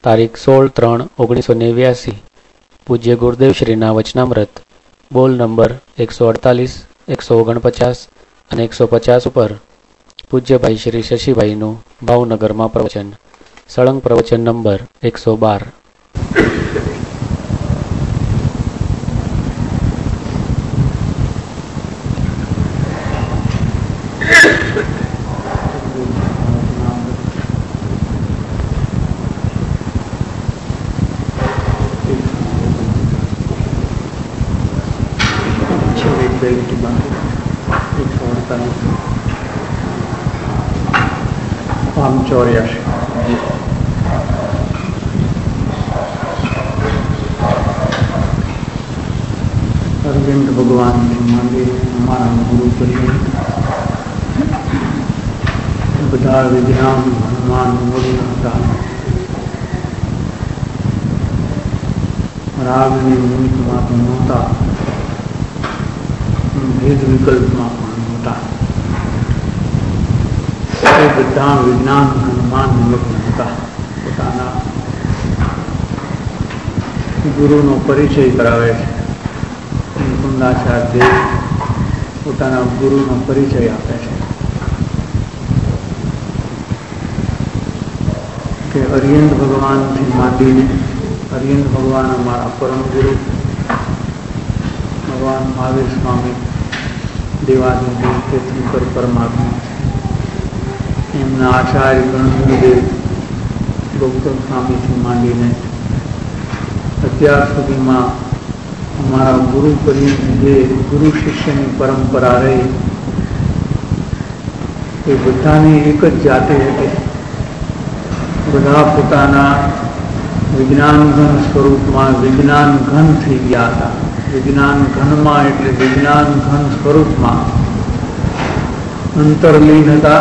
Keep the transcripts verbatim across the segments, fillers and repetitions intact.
તારીખ સોળ ત્રણ ઓગણીસો નેવ્યાસી પૂજ્ય ગુરુદેવ શ્રીના વચનામૃત બોલ નંબર એકસો અડતાલીસ, એકસો ઓગણપચાસ અને એકસો પચાસ ઉપર પૂજ્યભાઈ શ્રી શશીભાઈનું ભાવનગરમાં પ્રવચન. સળંગ પ્રવચન નંબર એકસો બાર. चौरासी अरविंद भगवान के मंदिर हमारा गुरु पर्यंत बधा विज्ञान हनुमान मोदी राग ने निमित्त में नहोता, भेद विकल्प में नहोता, બધા વિજ્ઞાન હનુમાન નિમગ્ન હતા. પોતાના ગુરુનો પરિચય કરાવે છે. મુકુંદાચાર્ય પોતાના ગુરુનો પરિચય આપે છે કે અરિયંત ભગવાનથી માંડીને અરિયંત ભગવાન અમારા પરમ ગુરુ ભગવાન મહાવીર સ્વામી, દેવાદિદેવ તીર્થંકર પરમાત્મા, એમના આચાર્ય ગણદેવ ગૌતમ સ્વામીથી માંડીને અત્યાર સુધીમાં અમારા ગુરુ પર્યંત જે ગુરુ શિષ્યની પરંપરા રહી એ બધાની એક જ જાતિ હતી. બધા પોતાના વિજ્ઞાન ઘન સ્વરૂપમાં વિજ્ઞાન ઘન થઈ ગયા હતા. વિજ્ઞાન ઘનમાં એટલે વિજ્ઞાન ઘન સ્વરૂપમાં અંતરલીન હતા.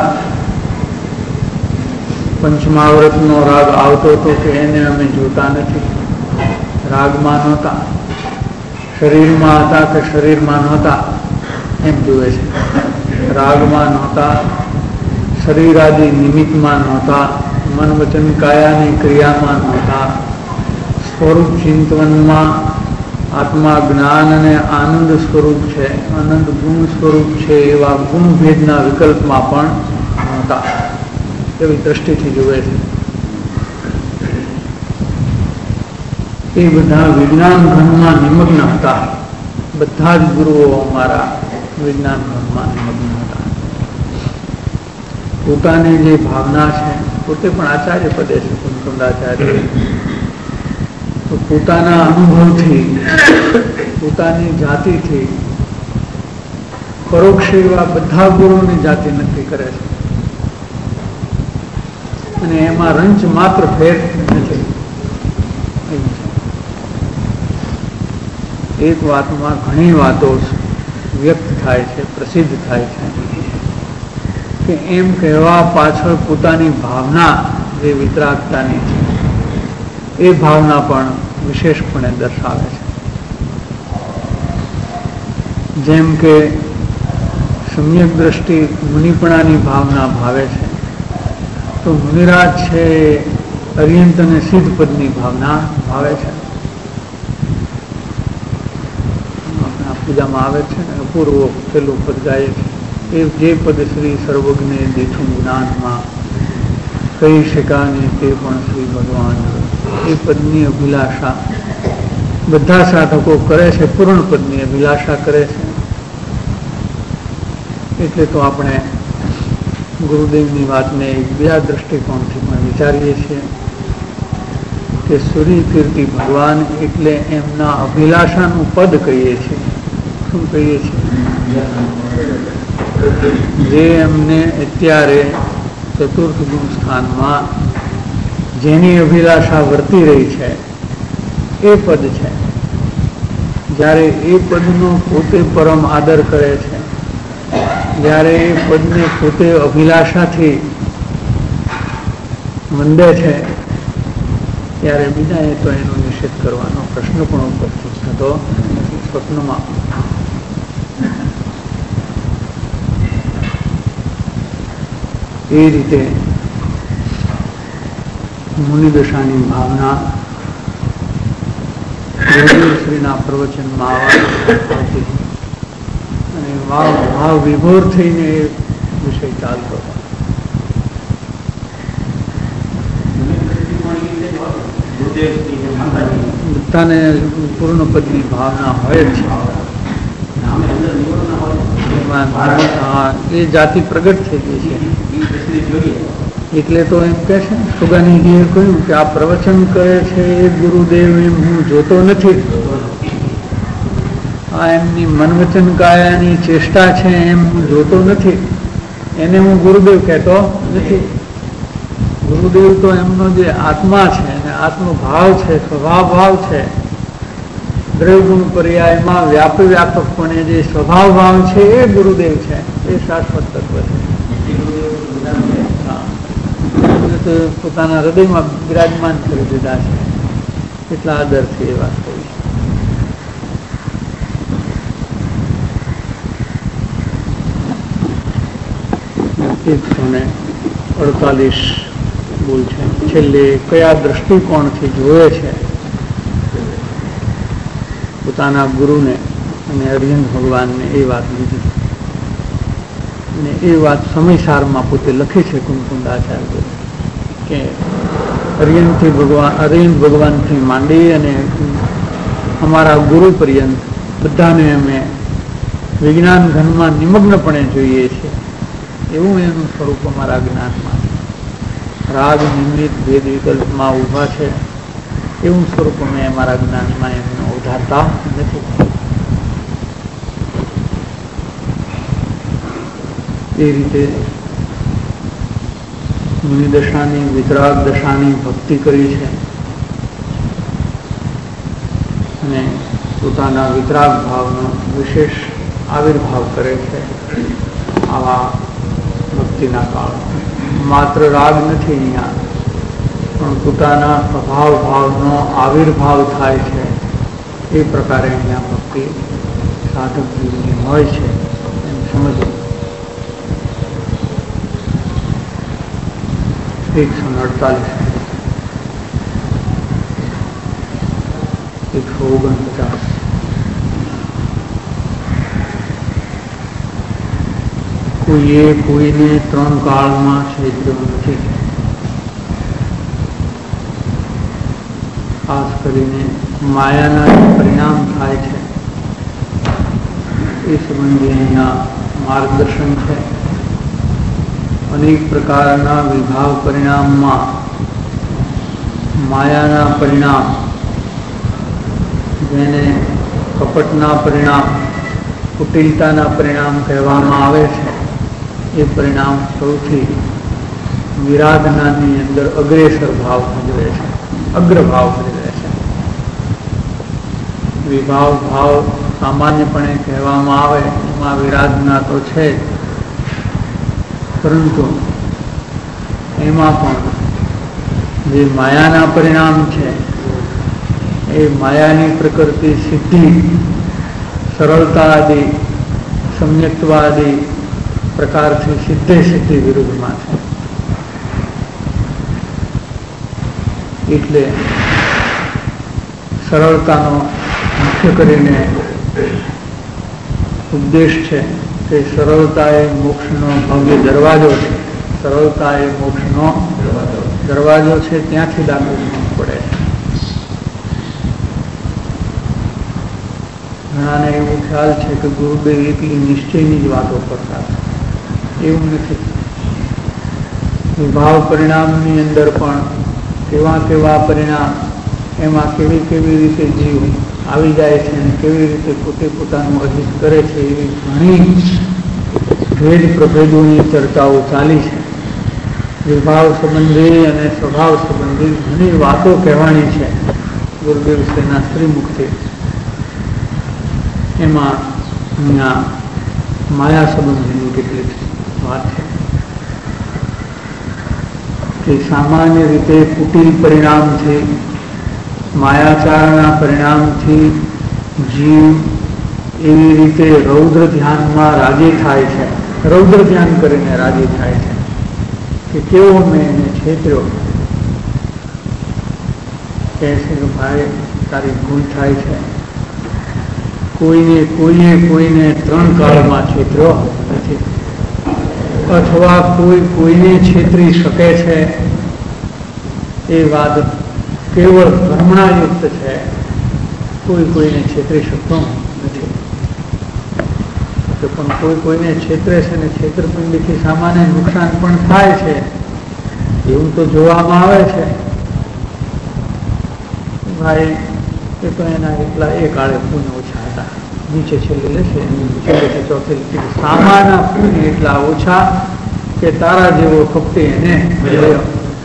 પંચમાવૃતનો રાગ આવતો હતો કે એને અમે જોતા નથી. રાગમાં નહોતા, શરીરમાં હતા કે શરીરમાં નહોતા એમ જુએ છે. રાગમાં નહોતા, શરીરાદિ નિમિત્તમાં નહોતા, મન વચન કાયાની ક્રિયામાં નહોતા, સ્વરૂપ ચિંતવનમાં આત્મા જ્ઞાન અને આનંદ સ્વરૂપ છે, આનંદ ગુણ સ્વરૂપ છે એવા ગુણ ભેદના વિકલ્પમાં પણ નહોતા. એવી દ્રષ્ટિથી જુએ છે. એ બધા વિજ્ઞાન ઘનમાં નિમગ્ન હતા. બધા જ ગુરુઓ અમારા વિજ્ઞાન ઘનમાં નિમગ્ન હતા. પોતાની જે ભાવના છે, પોતે પણ આચાર્ય પદે છે કુંકુંદાચાર્ય, તો પોતાના અનુભવથી પોતાની જાતિથી પરોક્ષ એવા બધા ગુરુની જાતિ નક્કી કરે છે અને એમાં રંચ માત્ર ફેર નથી. એક વાતમાં ઘણી વાતો વ્યક્ત થાય છે, પ્રસિદ્ધ થાય છે કે એમ કહેવા પાછળ પોતાની ભાવના જે વિતરાગતાની છે એ ભાવના પણ વિશેષપણે દર્શાવે છે. જેમ કે સમ્યક દ્રષ્ટિ મુનિપણાની ભાવના ભાવે છે, તો મુનિરાજ છે અરિયંત અને સિદ્ધ પદની ભાવના ભાવે છે. આપણા પૂજામાં આવે છે ને અપૂર્વ પેલું પદ ગાય છે એ જે પદ શ્રી સર્વજ્ઞ દીઠું જ્ઞાનમાં કહી શકાને તે પણ શ્રી ભગવાન, એ પદની અભિલાષા બધા સાધકો કરે છે, પૂર્ણ પદની અભિલાષા કરે છે. એટલે તો આપણે ગુરુદેવની વાતને એક બીજા દ્રષ્ટિકોણથી પણ વિચારીએ છીએ કે સૂર્ય કીર્તિ ભગવાન એટલે એમના અભિલાષાનું પદ કહીએ છીએ. શું કહીએ છીએ? જે એમને અત્યારે ચતુર્થ ગુણ સ્થાનમાં જેની અભિલાષા વર્તી રહી છે એ પદ છે. જ્યારે એ પદનો પોતે પરમ આદર કરે છે, જ્યારે એ પદને પોતે અભિલાષાથી વંદે છે, ત્યારે બીજાએ તો એનો નિષેધ કરવાનો પ્રશ્ન પણ ઉપસ્થિત થતો નથી. સ્વપ્નમાં એ રીતે મુનિદશાની ભાવના ગુરુદેવશ્રીના પ્રવચનમાં આવતી અને ભાવ ભાવ વિભોર થઈને એ વિષય ચાલતો હતો. બધાને પૂર્ણ પદની ભાવના હોય જ છે. એ જાતિ પ્રગટ થઈ ગઈ છે. એટલે તો એમ કે છે સુગાનીજીએ કહ્યું કે આ પ્રવચન કરે છે એ ગુરુદેવ એમ હું જોતો નથી. આ એમની મનવચન કાયાની ચેષ્ટા છે એમ હું જોતો નથી. એને હું ગુરુદેવ કહેતો નથી. ગુરુદેવ તો એમનો જે આત્મા છે અને આત્મભાવ છે, સ્વભાવ ભાવ છે, દ્રવ્યગુણ પર્યાયમાં વ્યાપ વ્યાપકપણે જે સ્વભાવ ભાવ છે એ ગુરુદેવ છે. એ શાશ્વત તત્વ છે. પોતાના હૃદયમાં બિરાજમાન કરી દીધા છે. એટલા આદરથી એ વાત કરી છે. એકસો ને અડતાલીસ બોલ છે. છેલ્લે કયા દ્રષ્ટિકોણથી જોવે છે પોતાના ગુરુને અને અરિહંત ભગવાનને એ વાત લીધી. અને એ વાત સમયસારમાં પોતે લખે છે કુમકુંડાચાર્ય કે અરિહંતથી ભગવાન અરિહંત ભગવાનથી માંડી અને અમારા ગુરુ પર્યંત બધાને અમે વિજ્ઞાન ઘનમાં નિમગ્નપણે જોઈએ છીએ. એવું એનું સ્વરૂપ અમારા જ્ઞાનમાં છે. રાગ નિમિત્ત ભેદ વિકલ્પમાં ઊભા છે એવું સ્વરૂપ અમે અમારા જ્ઞાનમાં એમને ઉધારતા નથી. એ રીતે મુનિદશાની વિતરાગ દશાની ભક્તિ કરી છે અને પોતાના વિતરાગ ભાવનો વિશેષ આવિર્ભાવ કરે છે આવા ભક્તિના કાળમાં. માત્ર રાગ નથી અહીંયા, પણ પોતાના સ્વભાવ ભાવનો આવિર્ભાવ થાય છે. એ પ્રકારે અહીંયા ભક્તિ સાધક જીવની હોય છે એમ સમજવું. એકસો અડતાલીસ એકસો ઓગણપચાસ કોઈએ કોઈને ત્રણ કાળમાં છેદ્યો નથી. ખાસ કરીને માયાના પરિણામ થાય છે એ સંબંધી અહીંયા માર્ગદર્શન છે. અનેક પ્રકારના વિભાવ પરિણામમાં માયાના પરિણામ, જેને કપટના પરિણામ, કુટિલતાના પરિણામ કહેવામાં આવે છે, એ પરિણામ સૌથી વિરાધનાની અંદર અગ્રેસર ભાવ ભજવે છે, અગ્રભાવ ભજવે છે. વિભાવ ભાવ સામાન્યપણે કહેવામાં આવે એમાં વિરાધના તો છે, પરંતુ એમાં પણ જે માયાના પરિણામ છે એ માયાની પ્રકૃતિ સિદ્ધિ, સરળતા આદિ, સમ્યક્ત્વાદિ પ્રકારથી સિદ્ધે સિદ્ધિ વિરુદ્ધમાં છે. એટલે સરળતાનો મુખ્ય કરીને ઉપદેશ છે કે સરળતા એ મોક્ષનો ભવ્ય દરવાજો છે. સરળતા એ મોક્ષનો દરવાજો છે, ત્યાંથી દાખલ થવું પડે છે. ઘણાને એવું ખ્યાલ છે કે ગુરુદેવ એકલી નિશ્ચયની જ વાતો કરતા. એવું નથી. વિભાવ પરિણામની અંદર પણ કેવા કેવા પરિણામ, એમાં કેવી કેવી રીતે જીવ આવી જાય છે અને કેવી રીતે પોતે પોતાનું અધિક કરે છે, એવી ઘણી ભેદ પ્રભેદોની ચર્ચાઓ ચાલી છે. વિભાવ સંબંધી અને સ્વભાવ સંબંધી ઘણી વાતો કહેવાની છે ગુરુદેવ શ્રીના શ્રીમુખથી. એમાં અહીંયા માયા સંબંધીની કેટલીક વાત છે કે સામાન્ય રીતે કુટિલ પરિણામથી, માયાચારના પરિણામથી જીવ એવી રીતે રૌદ્ર ધ્યાનમાં રાજી થાય છે, રૌદ્ર ધ્યાન કરીને રાજી થાય છે કે કેવો મેં એને છેતર્યો, કહે છે કે ભાઈ તારી ભૂલ થાય છે, કોઈને કોઈએ કોઈને ત્રણ કાળમાં છેતર્યો નથી, અથવા કોઈ કોઈને છેતરી શકે છે એ વાત કેવળ ભ્રમણાયુક્ત છે, કોઈ કોઈને છેતરી શકતો નથી. તો પણ કોઈ કોઈને છેતરે છે ને છેતરપિંડીથી સામાન્ય નુકસાન પણ થાય છે એવું તો જોવામાં આવે છે. ભાઈ એ તો એના એટલા એ કાળે પુણ્ય ઓછા હતા, નીચે છેલ્લે લેશે છેલ્લે ચોથે સામાન્ય પુણ્ય એટલા ઓછા કે તારા જેવો ફક્ત એને મળ્યો.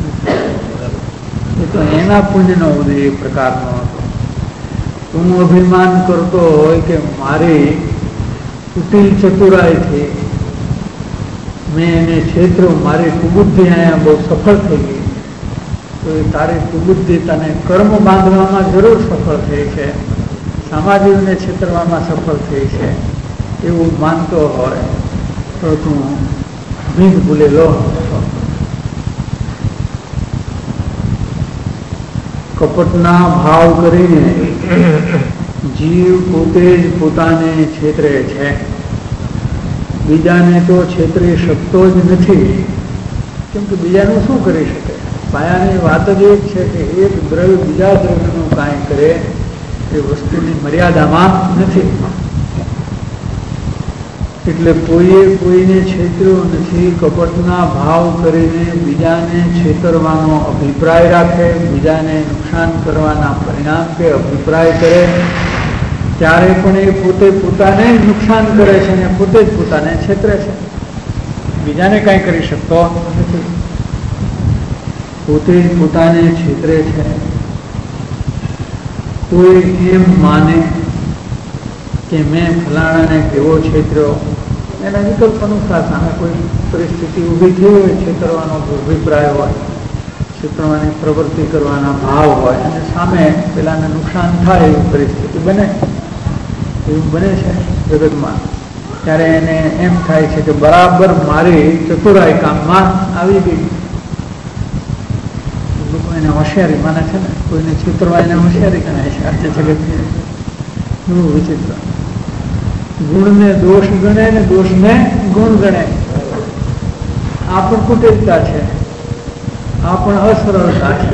એ તો એના પુણ્યનો ઉદય એ પ્રકારનો હતો. હું અભિમાન કરતો હોય કે મારી કુટિલ ચતુરાઈથી મેં એને છેતરો, મારી કુબુદ્ધિ અહીંયા બહુ સફળ થઈ ગઈ, તો એ તારી કુબુદ્ધિ તને કર્મ બાંધવામાં જરૂર સફળ થઈ છે, સામાજિકને છેતરવામાં સફળ થઈ છે એવું માનતો હોય તો તું ભીગ ભૂલેલો છો. કપટના ભાવ કરીને જીવ પોતે જ પોતાને છેતરે છે, બીજાને તો છેતરી શકતો જ નથી. કેમ કે બીજાનું શું કરી શકે? પાયાની વાત જ એ છે કે એક દ્રવ્ય બીજા દ્રવ્યનું કાંઈ કરે એ વસ્તુની મર્યાદામાં નથી. એટલે કોઈએ કોઈને છેતર્યો નથી. કપટના ભાવ કરીને બીજાને છેતરવાનો અભિપ્રાય રાખે, બીજાને નુકસાન કરવાના પરિણામ કે અભિપ્રાય કરે, ત્યારે પણ એ પોતે પોતાને નુકસાન કરે છે અને પોતે જ પોતાને છેતરે છે, બીજાને કાંઈ કરી શકતો નથી. પોતે જ પોતાને છેતરે છે. કોઈ એમ માને કે મેં ફલાણાને કેવો છેતર્યો, એના વિકલ્પ અનુસાર સામે કોઈ પરિસ્થિતિ ઊભી થઈ હોય, છેતરવાનો અભિપ્રાય હોય, છેતરવાની પ્રવૃત્તિ કરવાના ભાવ હોય અને સામે પેલાને નુકસાન થાય એવી પરિસ્થિતિ બને, એવું બને છે જગતમાં, ત્યારે એને એમ થાય છે કે બરાબર મારી ચતુરાઈ કામમાં આવી ગઈ. લોકો એને હોશિયારી માને છે ને, કોઈને છેતરવા એને હોશિયારી ગણાય છે. આજે જગતની એવું વિચિત્ર. ગુણને દોષ ગણે ને દોષને ગુણ ગણે. આ પણ કુટિલતા છે, આ પણ અસરળતા છે.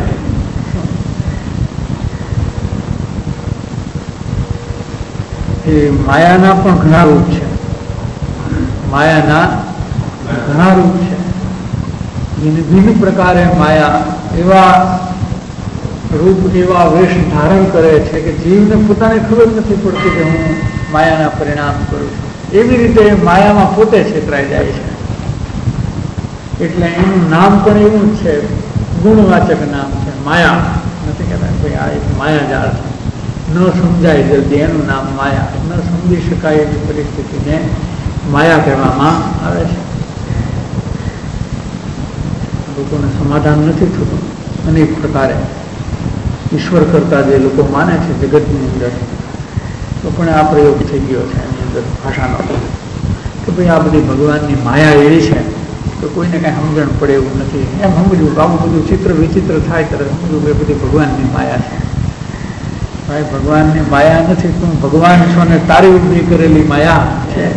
એ માયાના પણ ઘણા રૂપ છે, માયાના ઘણા રૂપ છે. ભિન્ન ભિન્ન પ્રકારે માયા એવા રૂપ, એવા વેશ ધારણ કરે છે કે જીવને પોતાને ખબર નથી પડતી કે હું માયાના પરિણામ કરું છું. એવી રીતે માયામાં પોતે છેતરાઈ જાય છે. એટલે એનું નામ પણ એવું જ છે, ગુણવાચક નામ છે, માયા. નથી કહેતા ભાઈ આ એક માયાજાળ છે, ન સમજાય જલ્દી, એનું નામ માયા. ન સમજી શકાય એવી પરિસ્થિતિને માયા કહેવામાં આવે છે. લોકોને સમાધાન નથી થતું અનેક પ્રકારે. ઈશ્વર કરતા જે લોકો માને છે જગતની અંદર, તો પણ આ પ્રયોગ થઈ ગયો છે એની અંદર ભાષાનો કે ભાઈ આ બધી ભગવાનની માયા એવી છે તો કોઈને કાંઈ સમજણ પડે એવું નથી. એમ સમજવું કે આવું બધું ચિત્ર વિચિત્ર થાય ત્યારે સમજવું કે બધી ભગવાનની માયા છે. ભાઈ ભગવાનની માયા નથી, તું ભગવાન છો ને તારી ઊભી કરેલી માયા છે.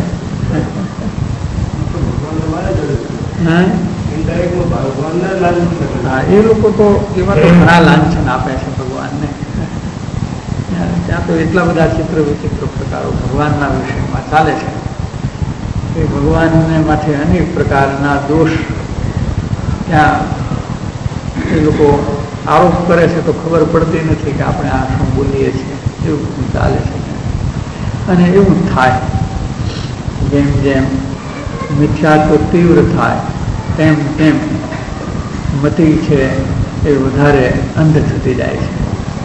હા, એ લોકો તો એમાં તો ઘણા લાંછન આપે છે ભગવાનને. ત્યાં તો એટલા બધા ચિત્ર વિચિત્ર પ્રકારો ભગવાનના વિષયમાં ચાલે છે કે ભગવાનને માથે અનેક પ્રકારના દોષ ત્યાં એ લોકો આરોપ કરે છે તો ખબર પડતી નથી કે આપણે આ શું બોલીએ છીએ. એવું બધું ચાલે છે અને એવું જ થાય. જેમ જેમ મિથ્યાત્વ તીવ્ર થાય તેમ તેમ મતિ છે એ વધારે અંધ થતી જાય છે.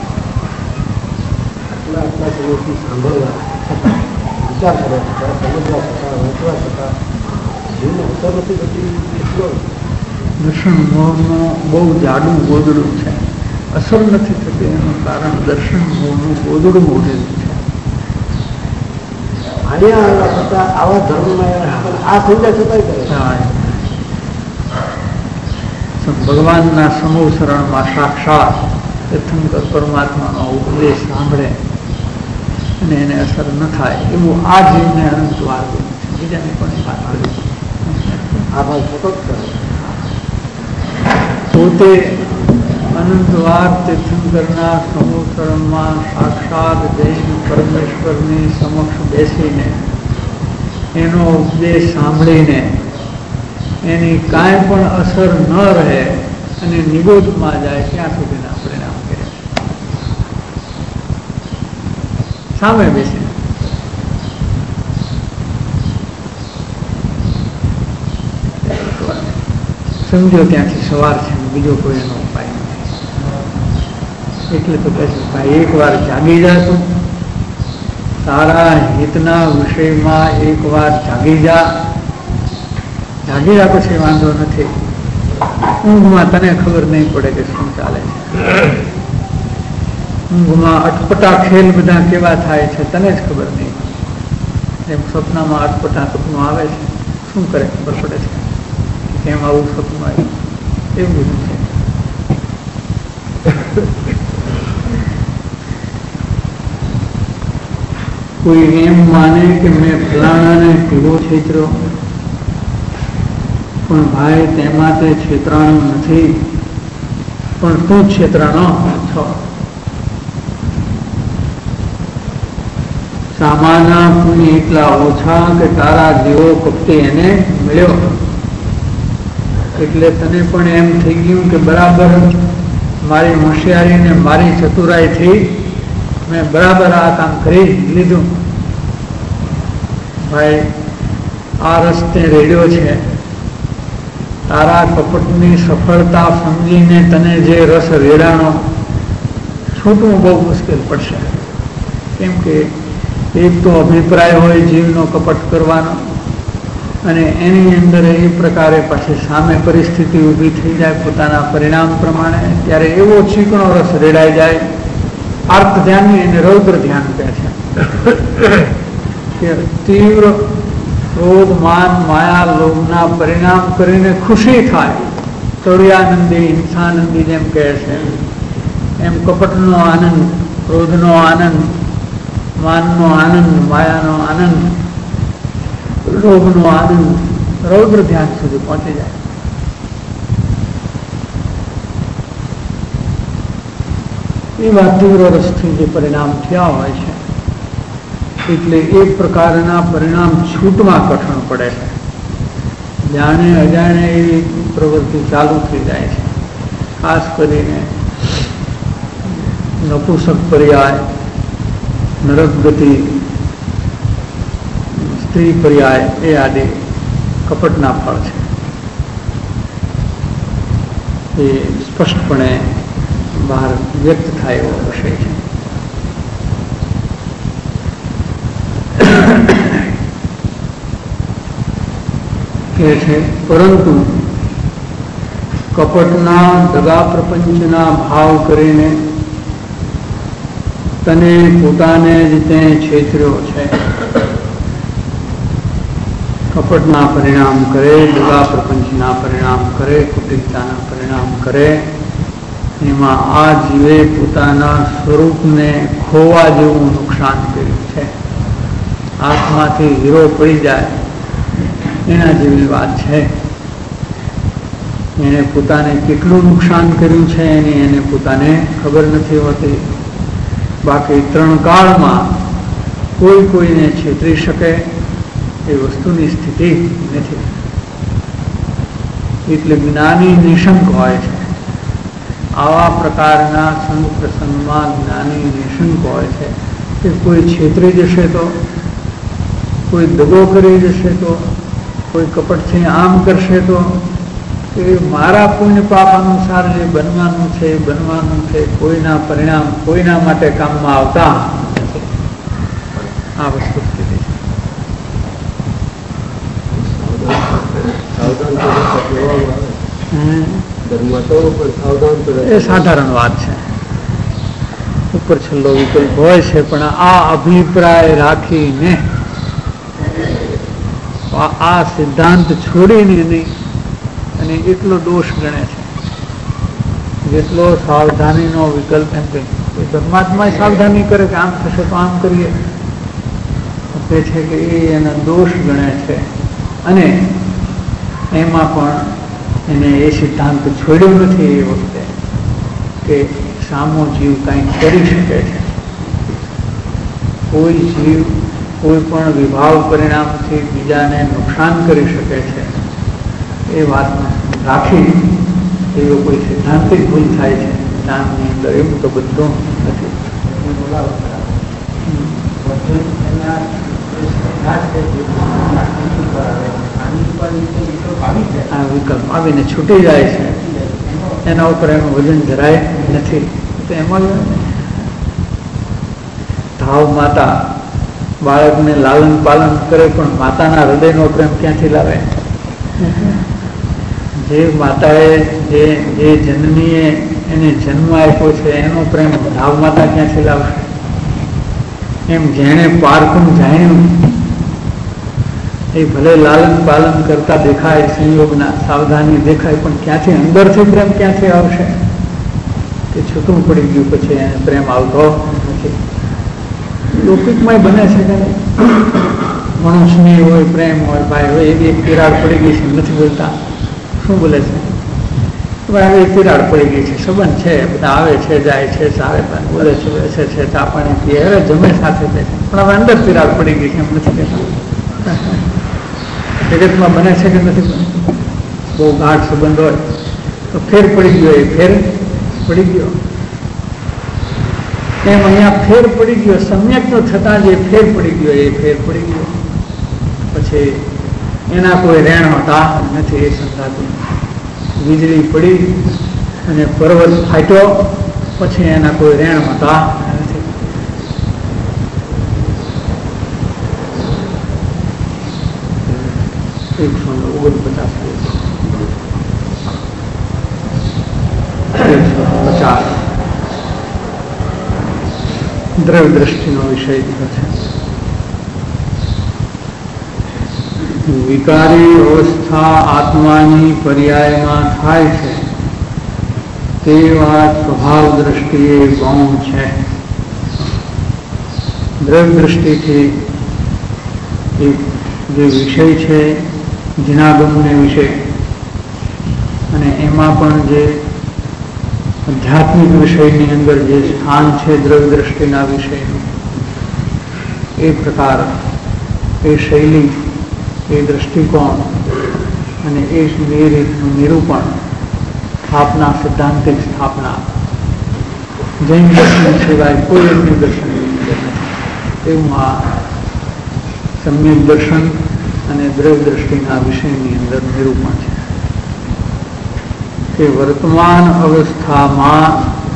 આટલા સમયથી સાંભળવા છતાં, વિચાર કરવા છતાં, સમજવા છતાં, વાંચવા છતાં જીવને અસર નથી થતી. એટલો દર્શન મોહનું બહુ જાડું ગોદડું છે. અસર નથી થતી એનું કારણ દર્શન મોહનું ગોદડું મોટેલું છે. અહીંયા આવ્યા છતાં આવા ધર્મમાં આ સમજ્યા છતાંય કરે. ભગવાનના સમૂહ શરણમાં સાક્ષાત તીર્થંકર પરમાત્માનો ઉપદેશ સાંભળે અને એને અસર ન થાય એવું આ જીવને અનંત વાર છે. બીજાની પણ વાત કરી આ ભાવ સતત કરે. પોતે અનંતવાર તીર્થંકરના સમુખમાં સાક્ષાત જૈન પરમેશ્વરની સમક્ષ બેસીને એનો ઉપદેશ સાંભળીને એની કાંઈ પણ અસર ન રહે અને નિગોદમાં જાય ત્યાં સુધીના પરિણામ કરે. સામે બેસીને સમજો ત્યાંથી સવાર છે, બીજો કોઈ એનો ઉપાય નથી. એટલે તો કહે છે ભાઈ એકવાર જાગી જા, તું તારા હિતના વિષયમાં એકવાર જાગી જા. જાગી જા પછી વાંધો નથી. ઊંઘમાં તને ખબર નહીં પડે કે શું ચાલે છે. ઊંઘમાં અટપટા ખેલ બધા કેવા થાય છે તને જ ખબર નહીં. એમ સપનામાં અટપટા સપનું આવે છે, શું કરે ખબર પડે છે કેમ આવું સપનું આવ્યું, એવું બધું છે. કોઈ એમ માને કે મેં ફલાણાને કેવો છેતરો, પણ ભાઈ તેમાં તે છેતરાણું નથી, પણ તું જ છેતરાણો છો. સામાના પુણ્ય એટલા ઓછા કે તારા જેવો કપટી એને મળ્યો, એટલે તને પણ એમ થઈ ગયું કે બરાબર મારી હોશિયારી ને મારી ચતુરાઈથી મેં બરાબર આ કામ કરી લીધું. ભાઈ આ રસ્તે રેડ્યો છે. તારા કપટની સફળતા સમજીને તને જે રસ રેડાણો છૂટવું બહુ મુશ્કેલ પડશે. કેમ કે એક તો અભિપ્રાય હોય જીવનો કપટ કરવાનો, અને એની અંદર એ પ્રકારે પાછી સામે પરિસ્થિતિ ઊભી થઈ જાય પોતાના પરિણામ પ્રમાણે, ત્યારે એવો ચીકણો રસ રેડાઈ જાય. આર્ત ધ્યાનની એને રૌદ્ર ધ્યાન કહે છે કે તીવ્ર ક્રોધ માન માયા લોભના પરિણામ કરીને ખુશી થાય. તોડિયાનંદી હિંસાનંદી જેમ કહે છે એમ કપટનો આનંદ, ક્રોધનો આનંદ, માનનો આનંદ, માયાનો આનંદ, લોભનો આનંદ રૌદ્ર ધ્યાન સુધી પહોંચી જાય. એવા તીવ્ર રસથી જે પરિણામ થયા હોય છે એટલે એ પ્રકારના પરિણામ છૂટવા કઠણ પડે છે. જાણે અજાણે એવી પ્રવૃત્તિ ચાલુ થઈ જાય છે. ખાસ કરીને નપુંસક પર્યાય, નરક ગતિ, સ્ત્રી પર્યાય એ આદિ કપટના ફળ છે. એ સ્પષ્ટપણે બહાર વ્યક્ત થાય એવો વિષય છે. કે છે પરંતુ કપટના દગા પ્રપંચના ભાવ કરીને તને પોતાને જ તે છેતર્યો છે. કપટના પરિણામ કરે, દગા પ્રપંચના પરિણામ કરે, કુટિલતાના પરિણામ કરે, એમાં આ જીવે પોતાના સ્વરૂપને ખોવા જેવું નુકસાન કર્યું છે. હાથમાંથી હીરો પડી જાય એના જેવી વાત છે. એને પોતાને કેટલું નુકસાન કર્યું છે એની એને પોતાને ખબર નથી હોતી. બાકી ત્રણ કાળમાં કોઈ કોઈને છેતરી શકે એ વસ્તુની સ્થિતિ નથી. એટલે જ્ઞાની નિશંક હોય છે. આવા પ્રકારના સંગ પ્રસંગમાં જ્ઞાની નિશંક હોય છે કે કોઈ છેતરી જશે તો, કોઈ દગો કરી જશે તો, કોઈ કપટથી આમ કરશે તો એ મારા પુણ્ય પાપ અનુસાર જે બનવાનું છે એ બનવાનું છે. કોઈના પરિણામ કોઈના માટે કામમાં આવતા નથી. આ વસ્તુ સ્થિતિ એ સાધારણ વાત છે. ઉપર છેલ્લો વિકલ્પ હોય છે, પણ આ અભિપ્રાય રાખીને આ સિદ્ધાંત છોડીને નહીં અને એટલો દોષ ગણે છે. જેટલો સાવધાનીનો વિકલ્પ એમ કે પરમાત્મા સાવધાની કરે કે આમ થશે તો આમ કરીએ, તે છે કે એ એના દોષ ગણે છે અને એમાં પણ એને એ સિદ્ધાંત છોડ્યો નથી એ વખતે કે સામો જીવ કંઈક કરી શકે છે. કોઈ જીવ કોઈ પણ વિભાવ પરિણામથી બીજાને નુકસાન કરી શકે છે એ વાતને રાખી એવો કોઈ સિદ્ધાંતિક ભૂલ થાય છે જ્ઞાનની અંદર, એવું તો બધું નથી. આ વિકલ્પ આવીને છૂટી જાય છે, એના ઉપર એનું વજન જરાય નથી. તો એમાં ભાવ માતા બાળકને લાલન પાલન કરે પણ માતાના હૃદયનો પ્રેમ ક્યાંથી લાવે? જે માતાએ જે જે જનનીએ એને જન્મ આપ્યો છે એનો પ્રેમ ભાવ માતા ક્યાંથી લાવશે? એમ જેણે પારખું જાણ્યું એ ભલે લાલન પાલન કરતા દેખાય, સંયોગના સાવધાની દેખાય, પણ ક્યાંથી અંદરથી પ્રેમ ક્યાંથી આવશે? કે છૂટું પડી ગયું પછી એને પ્રેમ આવતો નથી. લૌકિકમાં બને છે કે મનુષ્યની હોય, પ્રેમ હોય, ભાઈ હોય, એવી એક તિરાડ પડી ગઈ છે, નથી બોલતા. શું બોલે છે? હવે એક તિરાડ પડી ગઈ છે, સંબંધ છે, બધા આવે છે જાય છે, સારે પણ બોલે છે, બેસે છે, ચા પાણી પીએ, હવે જમે સાથે બેસે, પણ હવે અંદર તિરાડ પડી ગઈ છે એમ નથી કહેતા. જગતમાં બને છે કે નથી બનતું? બહુ ગાઢ સંબંધ હોય તો ફેર પડી ગયો, એ ફેર પડી ગયો. એમ અહીંયા ફેર પડી ગયો, સમ્યક તો થતાં જે ફેર પડી ગયો એ ફેર પડી ગયો. પછી એના કોઈ રેણ હોતા નથી એ સંગાતું. વીજળી પડી અને પર્વત ફાટ્યો, પછી એના કોઈ રેણ હોતા નથી. એકસો ઓગણપચાસ એકસો પચાસ દ્રવ્ય દ્રષ્ટિનો વિષય છે. વિકારી અવસ્થા આત્માની પર્યાયમાં થાય છે તે વાત સ્વભાવ દ્રષ્ટિએ ગૌણ છે. દ્રવ્ય દ્રષ્ટિથી એક જે વિષય છે જિનાગમને વિશે, અને એમાં પણ જે આધ્યાત્મિક વિષયની અંદર જે સ્થાન છે દ્રવ્ય દ્રષ્ટિના વિષયનું, એ પ્રકાર, એ શૈલી, એ દ્રષ્ટિકોણ અને એ રીતનું નિરૂપણ, સ્થાપના, સિદ્ધાંતિક સ્થાપના જૈન દર્શન સિવાય કોઈ અન્ય દર્શનની અંદર નથી. એવું આ સમ્યક દર્શન અને દ્રવ્ય દ્રષ્ટિના વિષયની અંદર નિરૂપણ છે કે વર્તમાન અવસ્થામાં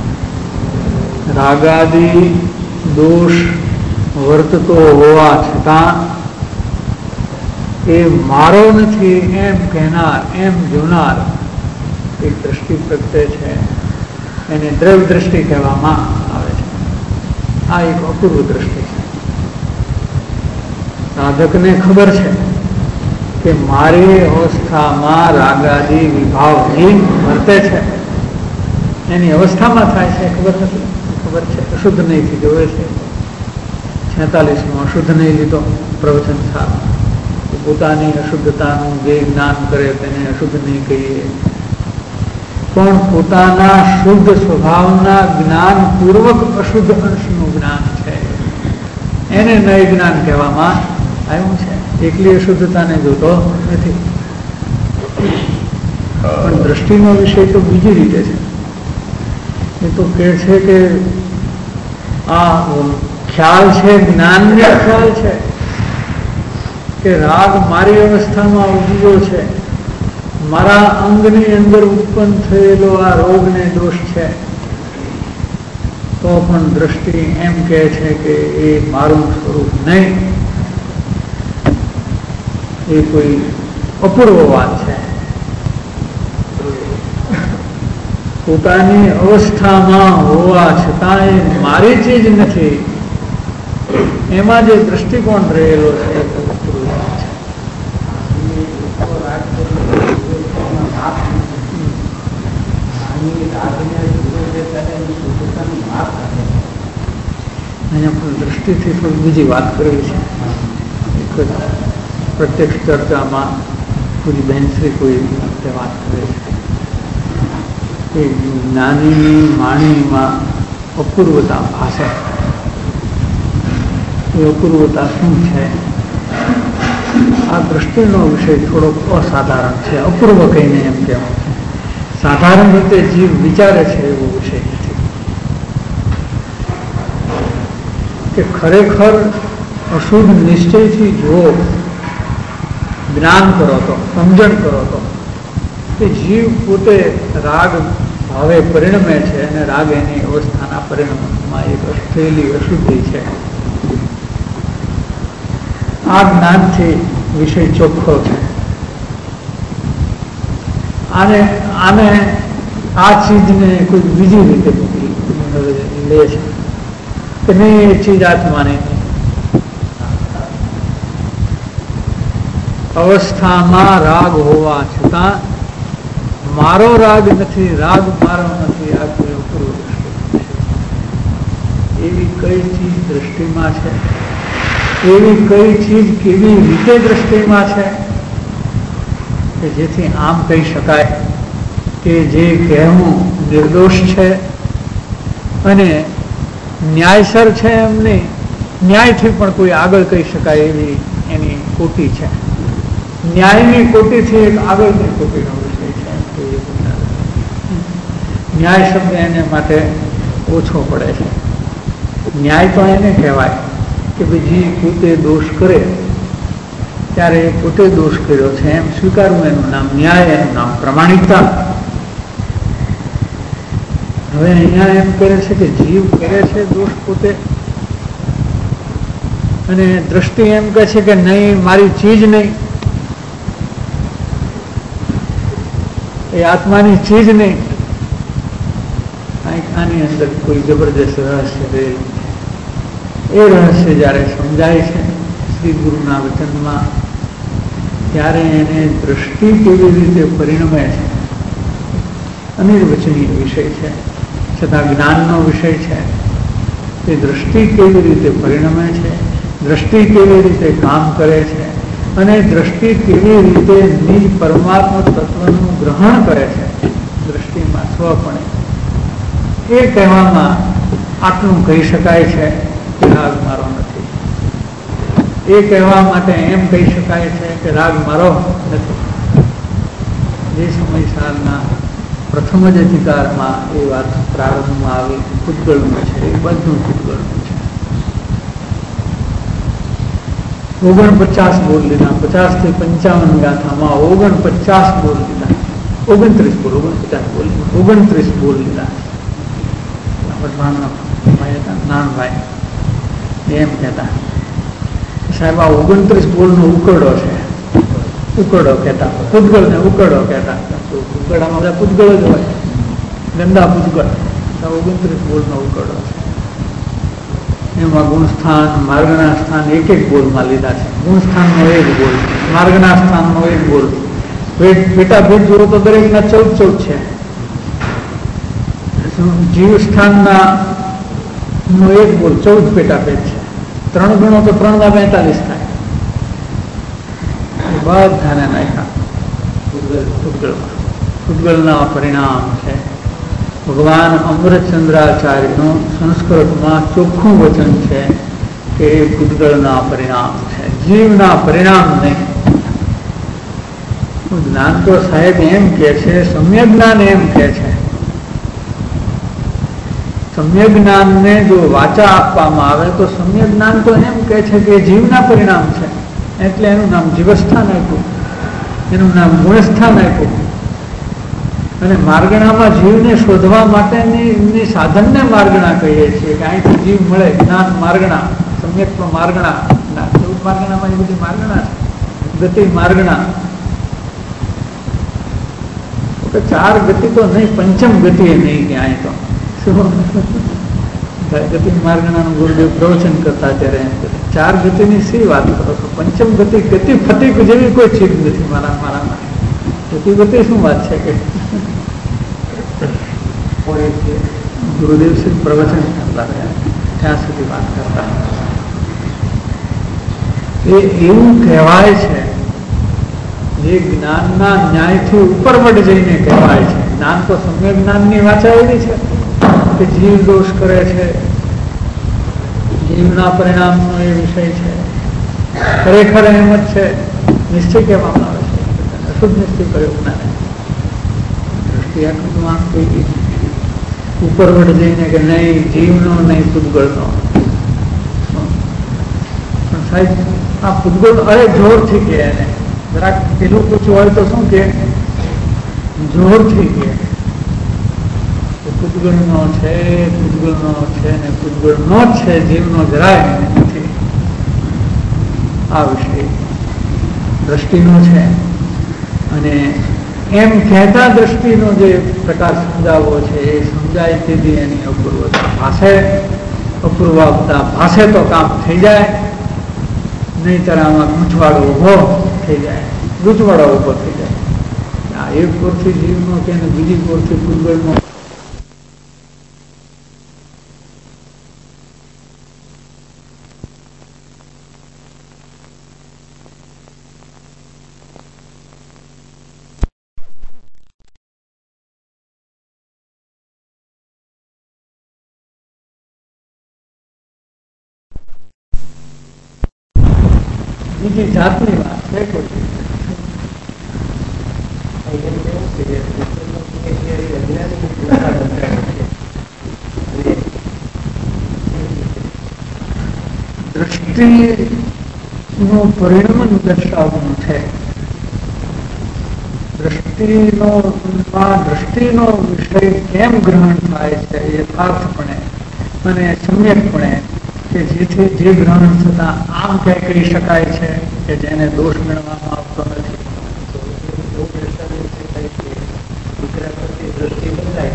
રાગાદી દોષ વર્તતો હોવા છતાં એ મારો નથી એમ કહેનાર, એમ જોનાર એક દ્રષ્ટિ પ્રગટે છે, એને દ્રવ્ય દ્રષ્ટિ કહેવામાં આવે છે. આ એક અપૂર્વ દ્રષ્ટિ છે. સાધકને ખબર છે કે મારી અવસ્થામાં રાગાદી વિભાવહીન વર્તે છે, એની અવસ્થામાં થાય છે ખબર નથી, ખબર છે અશુદ્ધ નહીંથી જોવે છે. છેતાલીસમાં અશુદ્ધ નહીં લીધો પ્રવચન સારું, પોતાની અશુદ્ધતાનું જે જ્ઞાન કરે તેને અશુદ્ધ નહીં કહીએ, પણ પોતાના શુદ્ધ સ્વભાવના જ્ઞાન પૂર્વક અશુદ્ધ અંશનું જ્ઞાન છે એને નય જ્ઞાન કહેવામાં આવ્યું છે. એકલી અશુદ્ધતાને જોતો નથી. પણ દ્રષ્ટિનો વિષય તો બીજી રીતે છે. એ તો કહે છે કે આ ખ્યાલ છે, જ્ઞાનનો ખ્યાલ છે કે રાગ મારી અવસ્થામાં ઉજવ્યો છે, મારા અંગની અંદર ઉત્પન્ન થયેલો આ રોગને દોષ છે, તો પણ દ્રષ્ટિ એમ કહે છે કે એ મારું સ્વરૂપ નહીં, એ કોઈ અપૂર્વ વાત છે. પોતાની અવસ્થામાં હોવા છતાં એ મારી ચીજ નથી, એમાં જે દ્રષ્ટિકોણ રહેલો છે એ અપૂર્વ વાત છે. રાગ અહીંયા પણ દ્રષ્ટિથી થોડી બીજી વાત કરવી છે. એક પ્રત્યક્ષ ચર્ચામાં પૂરી બહેનશ્રી કોઈ વખતે વાત કરે છે કે જ્ઞાનીની વાણીમાં અપૂર્વતા ભાષે. એ અપૂર્વતા શું છે? આ દ્રષ્ટિનો વિષય થોડોક અસાધારણ છે. અપૂર્વ કહીને એમ કહેવાય છે. સાધારણ રીતે જીવ વિચારે છે એવો વિષય નથી. કે ખરેખર અશુદ્ધ નિશ્ચયથી જો જ્ઞાન કરો તો, સમજણ કરો તો, કે જીવ પોતે રાગ ભાવે પરિણમે છે અને રાગ એની અવસ્થાના પરિણમમાં એક થયેલી અશુદ્ધિ છે. આ જ્ઞાનથી વિષય ચોખ્ખો છે. આને આને આ ચીજને કોઈ બીજી રીતે લે છે કે નહીં, એ ચીજ આત્માની અવસ્થામાં રાગ હોવા છતાં મારો રાગ નથી, રાગ મારો નથી. આ કોઈ અપૂર્વ દ્રષ્ટિ. એવી કઈ ચીજ દ્રષ્ટિમાં છે? એવી કઈ ચીજ કેવી રીતે દ્રષ્ટિમાં છે કે જેથી આમ કહી શકાય કે જે કહેવું નિર્દોષ છે અને ન્યાયસર છે એમ નહીં, ન્યાયથી પણ કોઈ આગળ કહી શકાય એવી એની કોટી છે. ન્યાયની કોટીથી એક આગળની કોટીનો વિષય છે. ન્યાય શબ્દ એને માટે ઓછો પડે છે. ન્યાય તો એને કહેવાય કે ભાઈ જે પોતે દોષ કરે ત્યારે એ પોતે દોષ કર્યો છે એમ સ્વીકારવું એનું નામ ન્યાય, એનું નામ પ્રમાણિકતા. હવે અહીંયા એમ કરે છે કે જીવ કરે છે દોષ પોતે, અને દ્રષ્ટિ એમ કહે છે કે નહીં, મારી ચીજ નહીં, એ આત્માની ચીજ નહીં. આની અંદર કોઈ જબરદસ્ત રહસ્ય રહે. એ રહસ્ય જ્યારે સમજાય છે શ્રી ગુરુના વચનમાં, ત્યારે એને દ્રષ્ટિ કેવી રીતે પરિણમે છે અનિર્વચનીય વિષય છે, છતાં જ્ઞાનનો વિષય છે. એ દ્રષ્ટિ કેવી રીતે પરિણમે છે, દ્રષ્ટિ કેવી રીતે કામ કરે છે અને દ્રષ્ટિ કેવી રીતે નિજ પરમાત્મા તત્વનું ગ્રહણ કરે છે દ્રષ્ટિમાં સ્વપણે, એ કહેવામાં આટલું કહી શકાય છે કે રાગ મારો નથી. એ કહેવા માટે એમ કહી શકાય છે કે રાગ મારો નથી. જે સમય સારના પ્રથમ જ અધિકારમાં એ વાત પ્રારંભમાં આવી, પૂતગળનું છે, એ બધું પૂતગળનું છે. ઓગણપચાસ બોલ લીધા, પચાસ થી પંચાવન ગાથામાં ઓગણપચાસ બોલ લીધા, ઓગણત્રીસ બોલ ઓગણપચાસ બોલ ઓગણત્રીસ બોલ લીધા. નાનભાઈ એમ કહેતા, સાહેબ આ ઓગણત્રીસ બોલનો ઉકરડો છે. ઉકરડો કહેતા, પૂતગળ ને ઉકરડો કહેતા. ઉકરડામાં બધા પૂતગળ જ હોય, ગંદા પૂતગળ. ઓગણત્રીસ બોલનો ઉકરડો છે. એમાં ગુણસ્થાન, માર્ગના સ્થાન એક એક બોલમાં લીધા છે. ગુણસ્થાનનો એક બોલ, માર્ગના સ્થાનનો એક બોલ. પેટા ભેદ જુઓ તો દરેકના ચૌદ ચૌદ છે. જીવ સ્થાનના નો એક બોલ ચૌદ પેટા ભેદ છે. ત્રણ ગણો તો ત્રણ ના બેતાલીસ થાય. બધાને નાખ્યા પૂતગળમાં. પૂતગળના પરિણામ છે. ભગવાન અમૃતચંદ્રાચાર્યનું સંસ્કૃતમાં ચોખ્ખું વચન છે કે એ પૂતગળના પરિણામ છે, જીવના પરિણામ નહીં. જ્ઞાન તો સાહેબ એમ કે છે, સમ્યક જ્ઞાન એમ કે છે, સમ્યક જ્ઞાનને જો વાચા આપવામાં આવે તો સમ્યક જ્ઞાન તો એમ કે છે કે જીવના પરિણામ છે. એટલે એનું નામ જીવસ્થાન આપ્યું, એનું નામ ગુણસ્થાન આપ્યું. અને માર્ગણામાં જીવને શોધવા માટેની સાધનને માર્ગણા કહીએ છીએ કે અહીંથી જીવ મળે. જ્ઞાન માર્ગણા, સમ્યક્ત્વ માર્ગણા, ચૌદ માર્ગણામાં એ બધી માર્ગણા છે. ગતિ માર્ગણા, ચાર ગતિ તો નહીં, પંચમ ગતિ એ નહીં કે અહીં તો ગતિ માર્ગણાનું ગુરુદેવ પ્રવચન કરતા ત્યારે એમ કરે, ચાર ગતિની શી વાત કરો છો? પંચમ ગતિ, ગતિ ફતિક જેવી કોઈ ચીજ નથી મારા મારામાં. ગતિ ગતિ શું વાત છે કે ગુરુદેવ શ્રી પ્રવચન કરતા રહ્યા. ત્યાં સુધી વાત કરતા. એ એવું કહેવાય છે જે જ્ઞાનના ન્યાયથી ઉપરવટ જઈને કહેવાય છે. જ્ઞાન તો સમ્યક જ્ઞાનની વાચા એવી છે કે જીવ દોષ કરે છે, જીવના પરિણામનો એ વિષય છે. ખરેખર એમ જ છે, નિશ્ચય કહેવામાં આવે છે, અશુદ્ધ નિશ્ચય કર્યો જ્ઞાને. દ્રષ્ટિ આંખમાં કોઈ ઉપરવટ જઈને કે નહીં જીવનો નહીં પૂતગળનો. પણ સાહેબ આ પૂતગળ અરે જોરથી કે એને જરાક પેલું પૂછવું હોય તો શું કે જોરથી કે પૂતગળનો છે, પૂતગળનો છે ને પૂતગળનો જ છે, જીવનો જરાય નથી. આ વિષય દ્રષ્ટિનો છે. અને એમ કહેતા દ્રષ્ટિનો જે પ્રકાર સમજાવવો છે એ સમજાય તેથી એની અપૂર્વતા ભાષે અપૂર્વતા ભાષે તો કામ થઈ જાય, નહીંતર આમાં ગૂંચવાડો ઉભો થઈ જાય, ગૂંચવાડો ઉભો થઈ જાય. આ એક કોરથી જીવનો કે બીજી કોરથી પૂતગળનો બીજી જાતની વાત છે. કોઈ દ્રષ્ટિનું પરિણમન દર્શાવવું છે. દ્રષ્ટિનો દ્રષ્ટિનો વિષય કેમ ગ્રહણ થાય છે યથાર્થપણે અને સમ્યકપણે, કે જેથી જે ગ્રહણ થતા આમ કઈ કહી શકાય છે કે જેને દોષ ગણવામાં આવતો નથી. દ્રષ્ટિ બદલાય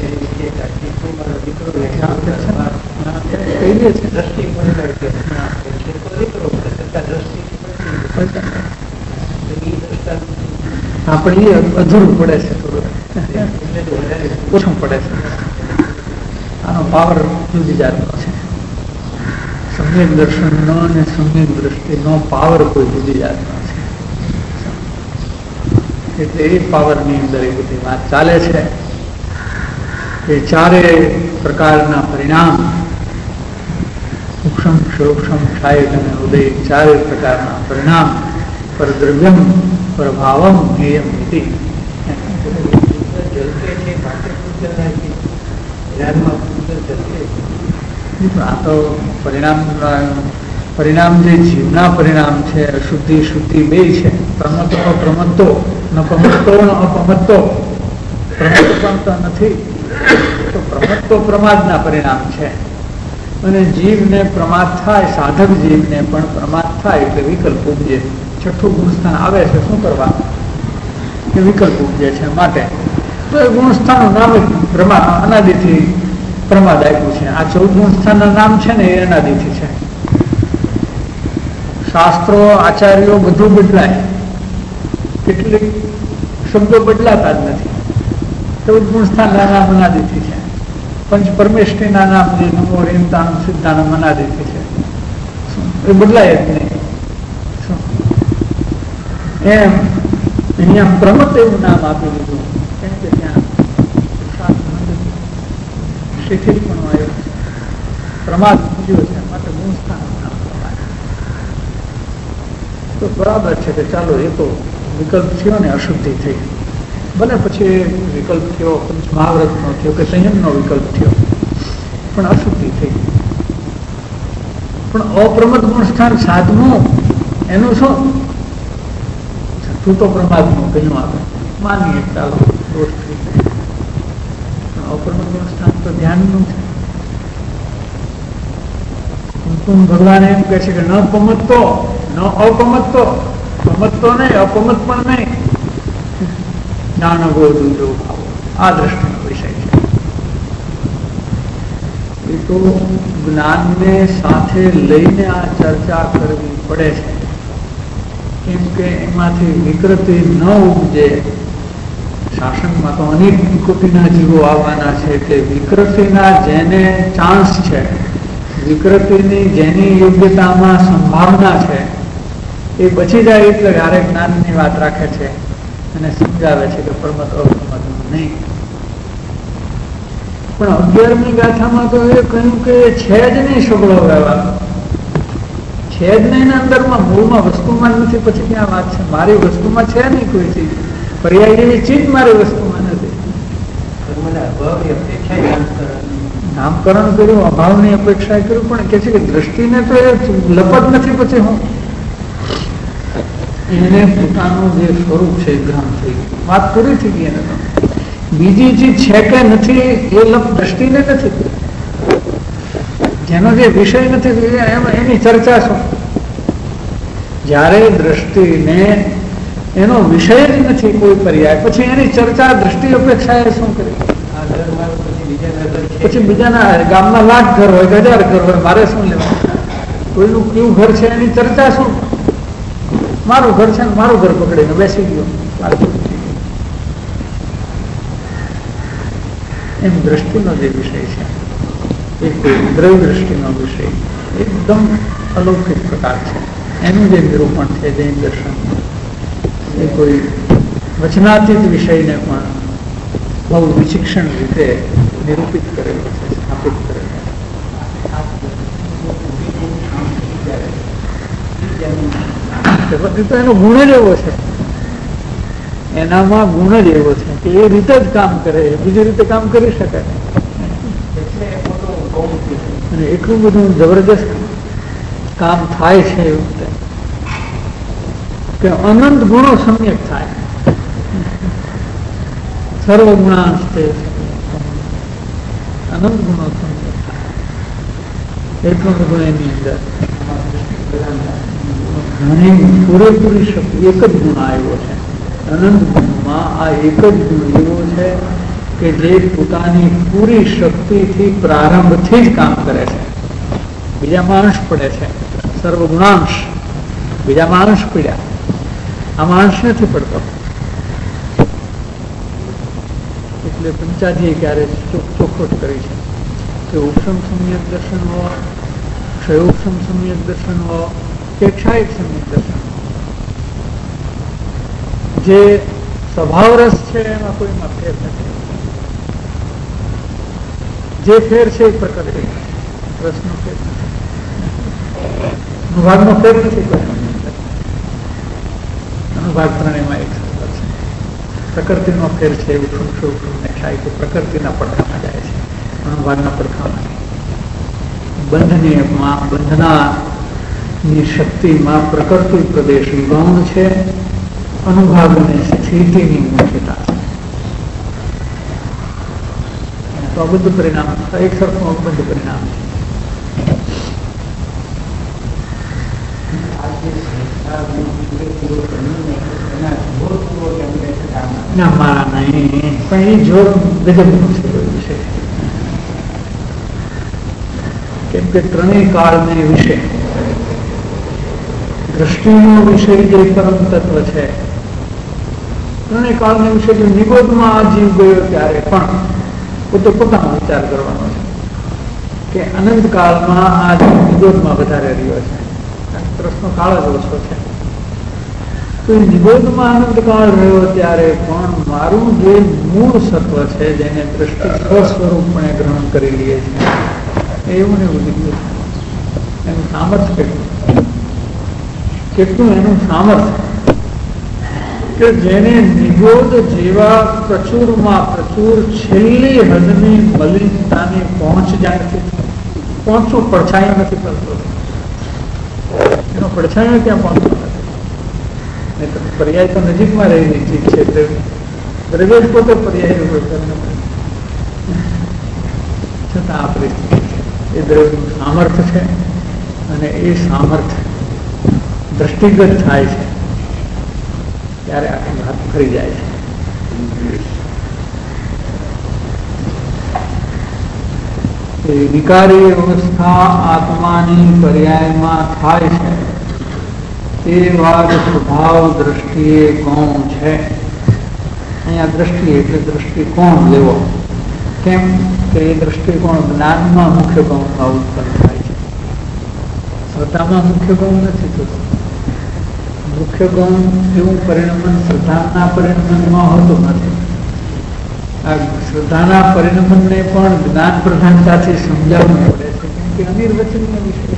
આપણે અધૂરું પડે છે, થોડું ઓછું પડે છે. આનો પાવર જુદી જાતનો છે. સમ્યક દર્શનનો અને સમ્યક દ્રષ્ટિનો પાવર કોઈ જુદી જાતનો છે. એટલે એ પાવરની અંદર એ બધી વાત ચાલે છે કે ચારે પ્રકારના પરિણામ સૂક્ષ્મ સૂક્ષ્મ ક્ષાયક અને ઉદય ચારે પ્રકારના પરિણામ પરદ્રવ્યમ પ્રભાવમ જ્ઞેયમ ઇતિ. આ તો પરિણામ પરિણામ જે જીવના પરિણામ છે, શુદ્ધિ શુદ્ધિ બે છે. પ્રમત્તો પ્રમત્તો ન પ્રમત્તો ન અપમત્તો. પ્રમત્તો નથી તો પ્રમત્તો પ્રમાદના પરિણામ છે. અને જીવને પ્રમાદ થાય, સાધક જીવને પણ પ્રમાદ થાય એટલે વિકલ્પ ઉપજે. છઠ્ઠું ગુણસ્થાન આવે છે, શું કરવા કે વિકલ્પ ઉપજે છે. માટે તો એ ગુણસ્થાનનું નામ જ પ્રમાદ અનાદિથી પ્રમાદ આપ્યું છે. આ ચૌદ ગુણસ્થાનના નામ છે ને એ અનાદિથી છે. શાસ્ત્રો આચાર્યો બધું બદલાય, કેટલીક શબ્દો બદલાતા જ નથી. ચૌદ ગુણસ્થાનના નામ અનાદિથી છે. પંચ પરમેષ્ઠીના નામ જે નમો રેમતાનમ સિદ્ધાનમ અનાદિથી છે, એ બદલાય જ નહીં. એમ અહીંયા પ્રમત એવું નામ આપી દીધું કેમ કે ત્યાં શિથિલ પણ આવ્યો છે, પ્રમાદ મૂક્યો છે, માટે ગુણસ્થાન નામ પ્રમાદ. તો બરાબર છે કે ચાલો એ તો વિકલ્પ થયો ને અશુદ્ધિ થઈ, ભલે પછી વિકલ્પ થયો પંચમહાવ્રતનો થયો કે સંયમનો વિકલ્પ થયો, પણ અશુદ્ધિ થઈ. પણ અપ્રમદ ગુણસ્થાન સાધવું એનું શું? તું તો પ્રમાદનું કહ્યું આપણે માનીએ, ચાલો દોષ થઈ જાય. પણ અપ્રમદ ગુણસ્થાન તો ધ્યાનનું છે. ભગવાન એમ કહે છે કે ન પમતતો ન અપમતતો, પમતતો નહીં અપમત પણ નહીં, જ્ઞાન ગોદુજો ભાવો. આ દ્રષ્ટિનો વિષય છે. એ તો જ્ઞાનને સાથે લઈને આ ચર્ચા કરવી પડે છે, કેમ કે એમાંથી વિકૃતિ ન ઉપજે. શાસનમાં તો અનેક કોટીના જીવો આવવાના છે કે વિકૃતિના જેને ચાન્સ છે, વિકૃતિની જેની યોગ્યતામાં સંભાવના છે એ બચી જાય એટલે હારે જ્ઞાનની વાત રાખે છે અને સમજાવે છે કે પરમત અપરમતનું નહીં. પણ અગિયારમી ગાથામાં તો એ કહ્યું કે છે જ નહીં સગળો વ્યવહાર, છે જ નહીં ને અંદરમાં મૂળમાં વસ્તુમાં નથી. પછી ક્યાં વાત છે? મારી વસ્તુમાં છે નહીં કોઈ ચીજ, પર્યાય એવી ચીજ મારી વસ્તુમાં નથી. નામકરણ કર્યું, અભાવની અપેક્ષા કર્યું, પણ કે છે કે દ્રષ્ટિને તો એ લપત નથી. પછી હું એને પોતાનું જે સ્વરૂપ છે ગ્રહણ થઈ ગયું, વાત પૂરી થઈ ગઈ. એને તો બીજી ચીજ છે કે નથી એ લપ દ્રષ્ટિને નથી. જેનો જે વિષય નથી એની ચર્ચા શું? જ્યારે દ્રષ્ટિને એનો વિષય જ નથી કોઈ પર્યાય, પછી એની ચર્ચા દ્રષ્ટિ અપેક્ષા એ શું કરી? પછી બીજાના ગામમાં લાખ ઘર હોય, હજાર ઘર હોય, મારે શું લેવું? કોઈનું કેવું ઘર છે એની ચર્ચા શું? મારું ઘર છે ને મારું ઘર પકડીને બેસી ગયો. એમ દ્રષ્ટિનો જે વિષય છે એ કોઈ દ્રવ્ય દ્રષ્ટિનો વિષય એકદમ અલૌકિક પ્રકાર છે. એનું જે નિરૂપણ છે જૈન દર્શન એ કોઈ વચનાતીત વિષયને પણ બહુ વિચિક્ષણ રીતે નિરૂપિત કરેલો છે, સ્થાપિત કરેલો છે. તો એનો ગુણ જ એવો છે, એનામાં ગુણ જ એવો છે કે એ રીતે જ કામ કરે, બીજી રીતે કામ કરી શકાય. અને એટલું બધું જબરજસ્ત કામ થાય છે એવું કે અનંત ગુણો સમ્યક થાય. સર્વ ગુણાંશ તે અનંત ગુણો સમ્યક થાય. એટલું બધું એની અંદર ઘણી પૂરેપૂરી શક્તિ એક જ ગુણ આવ્યો છે. અનંત ગુણમાં આ એક જ ગુણ એવો છે કે જે પોતાની પૂરી શક્તિથી પ્રારંભથી જ કામ કરે છે. બીજામાં અંશ પડે છે, સર્વ ગુણાંશ. બીજામાં અંશ પડ્યા, આમાં અંશ નથી પડતો. એટલે પંચાજીએ ક્યારે ચોખવટ કરી છે કે ઉપસમ સમ્યક દર્શન હો, ક્ષયોપસમ સમ્યક દર્શન હો કે ક્ષાયક સમ્યક દર્શન હો, જે સ્વભાવ રસ છે એમાં કોઈમાં ફેર નથી. જે ફેર છે એ પ્રકૃતિ રસનો ફેર નથી, અનુભાગનો ફેર નથી. અનુભાગ ત્રણેયમાં એક સરકાર છે. પ્રકૃતિનો ફેર છે ઉઠું ઉઠું ને ક્ષાય કે પ્રકૃતિના પડખામાં જાય છે, અનુભાગના પડખામાં. બંધની બંધનાની શક્તિમાં પ્રકૃતિ પ્રદેશ ગૌણ છે, અનુભાગની સ્થિતિની મુખ્યતા છે. તો અબદ્ધ પરિણામ એક સરખું અબદ્ધ પરિણામ છે. મારા નહીં, પણ એ જોર ગજબનું છે વિષય. કેમ કે ત્રણેય કાળને વિશે દ્રષ્ટિનો વિષય જે પરમ તત્વ છે, ત્રણેય કાળને વિશે જો નિગોદમાં આ જીવ ગયો ત્યારે પણ પોતે પોતાનો વિચાર કરવાનો છે કે અનંત કાળમાં આ જીવ નિગોદમાં વધારે રહ્યો છે. પ્રશ્નો કાળ જ ઓછો છે. તો નિબોધમાં અનંત કાળ રહ્યો ત્યારે પણ મારું જે મૂળ સત્વ છે જેને દ્રષ્ટિ સ્વસ્વરૂપણે ગ્રહણ કરી લઈએ છીએ એવું ને એવું નીકળ્યું. એનું સામર્થ્ય કેટલું કેટલું એનું સામર્થ્ય કે જેને નિબોધ જેવા પ્રચુરમાં પ્રચુર છેલ્લી હદની મલિનતાની પહોંચ જ્યાં નથી, પહોંચવું પડછાયો નથી કરતો, એનો પડછાયો ક્યાં પહોંચતો નથી. પર્યાય તો નજીકમાં રહેલી ચીજ છે, દ્રવ્ય જ પોતે પર્યાય છતાં આ પરિસ્થિતિ છે. એ દ્રવ્યનું સામર્થ્ય છે અને એ સામર્થ્ય દ્રષ્ટિગત થાય છે ત્યારે આખી વાત ફરી જાય છે. વિકારી અવસ્થા આત્માની પર્યાયમાં થાય છે તે વાત સ્વભાવ દ્રષ્ટિએ કોણ છે. અહીંયા દ્રષ્ટિ એટલે દ્રષ્ટિકોણ લેવો. કેમ કે એ દ્રષ્ટિકોણ જ્ઞાનમાં મુખ્ય કોણમાં ઉત્પન્ન થાય છે. શ્રદ્ધામાં મુખ્ય ગૌણ નથી થતું. મુખ્ય ગૌણ એવું પરિણમન શ્રદ્ધાના પરિણમનમાં હોતું નથી. આ શ્રદ્ધાના પરિણમનને પણ જ્ઞાન પ્રધાનતાથી સમજાવવું પડે છે, કેમ કે અનિર્વચનીય વિષય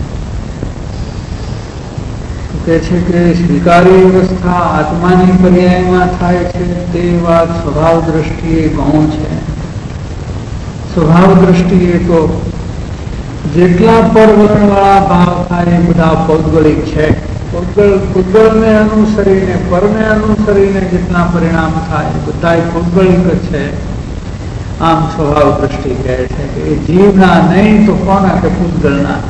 છે. કે છે કે સ્વીકારી અવસ્થા આત્માની પર્યાયમાં થાય છે તે વાત સ્વભાવ દ્રષ્ટિએ ગૌણ છે. સ્વભાવ દ્રષ્ટિએ તો જેટલા પરવર્ણવાળા ભાવ થાય એ બધા પૌદ્ગલિક છે. પૌદ્ગલ પૌદ્ગલને અનુસરીને પરને અનુસરીને જેટલા પરિણામ થાય એ બધા પૌદ્ગલિક જ છે. આમ સ્વભાવ દ્રષ્ટિ કહે છે કે એ જીવના નહીં તો કોના કે પૂતગલના.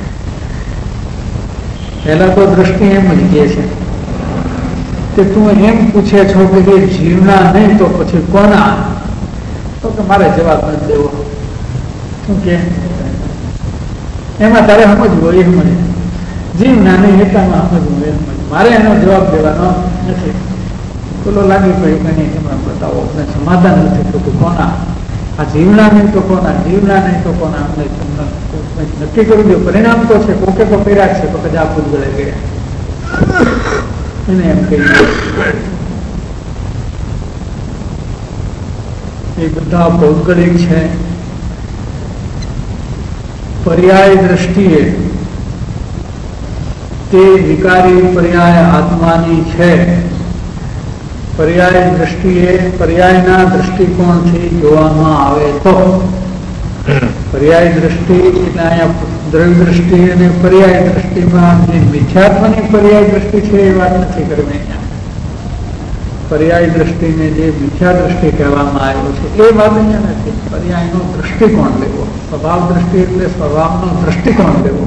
પહેલા તો દ્રષ્ટિ એમ જ કહે છે કે તું એમ પૂછે છો કે જે જીવના નહીં તો પછી કોના, તો કે મારે જવાબ નથી દેવો. શું કે એમાં તારે સમજવું હોય એમ મને જીવના નહીં એટલામાં સમજવું એમ મારે એનો જવાબ દેવાનો નથી. પેલો લાગી પડ્યું કે નહીં એમાં બતાવો અમને સમાધાન નથી થતું કોના, આ જીવના નહીં તો કોના, જીવના નહીં તો કોના. અમને નક્કી કરી દો પરિણામ તો છે કોકે તો કર્યા છે તો કદાચ આ પૂતગળે ગયા એને એમ કહી એ બધા પૌદ્ગલિક છે. પર્યાય દ્રષ્ટિએ તે વિકારી પર્યાય આત્માની છે. પર્યાય દ્રષ્ટિએ પર્યાયના દ્રષ્ટિકોણથી જોવામાં આવે તો પર્યાય દ્રષ્ટિ એટલે અહીંયા દ્રવ્ય દ્રષ્ટિ અને પર્યાય દ્રષ્ટિમાં જે મિથ્યાત્વની પર્યાય દ્રષ્ટિ છે એ વાત નથી કરવી. અહીંયા પર્યાય દ્રષ્ટિને જે મિથ્યા દ્રષ્ટિ કહેવામાં આવ્યો છે એ વાત અહીંયા નથી. પર્યાયનો દ્રષ્ટિકોણ લેવો. સ્વભાવ દ્રષ્ટિ એટલે સ્વભાવનો દ્રષ્ટિકોણ લેવો.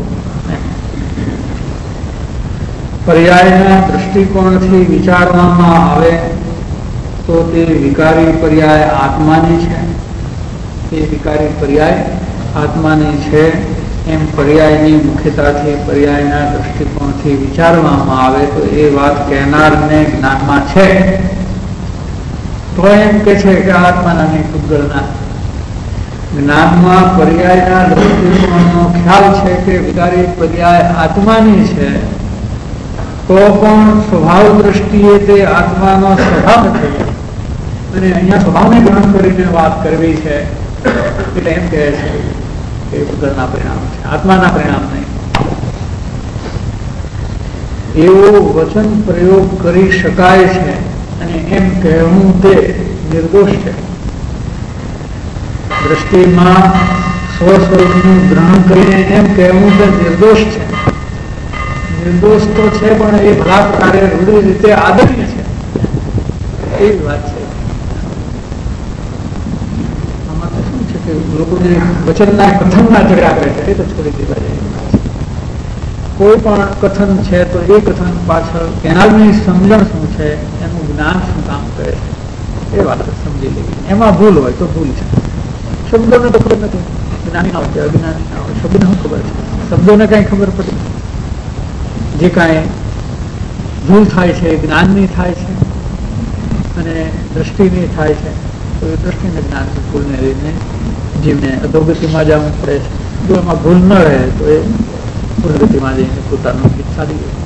પર્યાયના દ્રષ્ટિકોણથી વિચારવામાં આવે તો તે વિકારી પર્યાય આત્માની છે. તે વિકારી પર્યાય આત્માની છે. એમ પર્યાયની મુખ્યતાથી પર્યાયના દ્રષ્ટિકોણથી વિચારવામાં આવે તો એ વાત કહેનારને જ્ઞાનમાં છે. તો એમ કે છે કે આત્માના નહીં પૂતગળના. જ્ઞાનમાં પર્યાયના દ્રષ્ટિકોણનો ખ્યાલ છે કે વિકારી પર્યાય આત્માની છે તો પણ સ્વભાવ દ્રષ્ટિએ તે આત્માનો સ્વભાવ નથી અને અહીંયા સ્વભાવને ગ્રહણ કરીને વાત કરવી છે. એટલે એમ કહે છે કે પૂતગળના પરિણામ છે, આત્માના પરિણામ નહીં. એવો વચન પ્રયોગ કરી શકાય છે અને એમ કહેવું તે નિર્દોષ છે. દ્રષ્ટિમાં સ્વસ્વરૂપનું ગ્રહણ કરીને એમ કહેવું તે નિર્દોષ છે. નિર્દોષ તો છે પણ એ ભલા પ્રકારે રૂઢી રીતે આદરણીય છે એવી વાત છે. આમાં તો શું છે કે લોકોને વચનના કથનના ઝઘડા કરે છે એ તો છોડી દેવા જાય. કોઈ પણ કથન છે તો એ કથન પાછળ કેનાલની સમજણ શું છે, એનું જ્ઞાન શું કામ કરે છે એ વાત સમજી લેવી. એમાં ભૂલ હોય તો ભૂલ છે. શબ્દોને તો ખબર નથી, જ્ઞાની ના હોય અજ્ઞાની ના હોય, શબ્દને શું ખબર છે? શબ્દોને કઈ ખબર પડી? જે કાંઈ ભૂલ થાય છે જ્ઞાનની થાય છે અને દ્રષ્ટિની થાય છે તો એ દ્રષ્ટિને જ્ઞાન ભૂલને લઈને જીવને અધોગતિમાં જવું પડે છે. જો એમાં ભૂલ ન રહે તો એ પુનર્ગતિમાં જઈને પોતાનું ગીત સારી ગયું.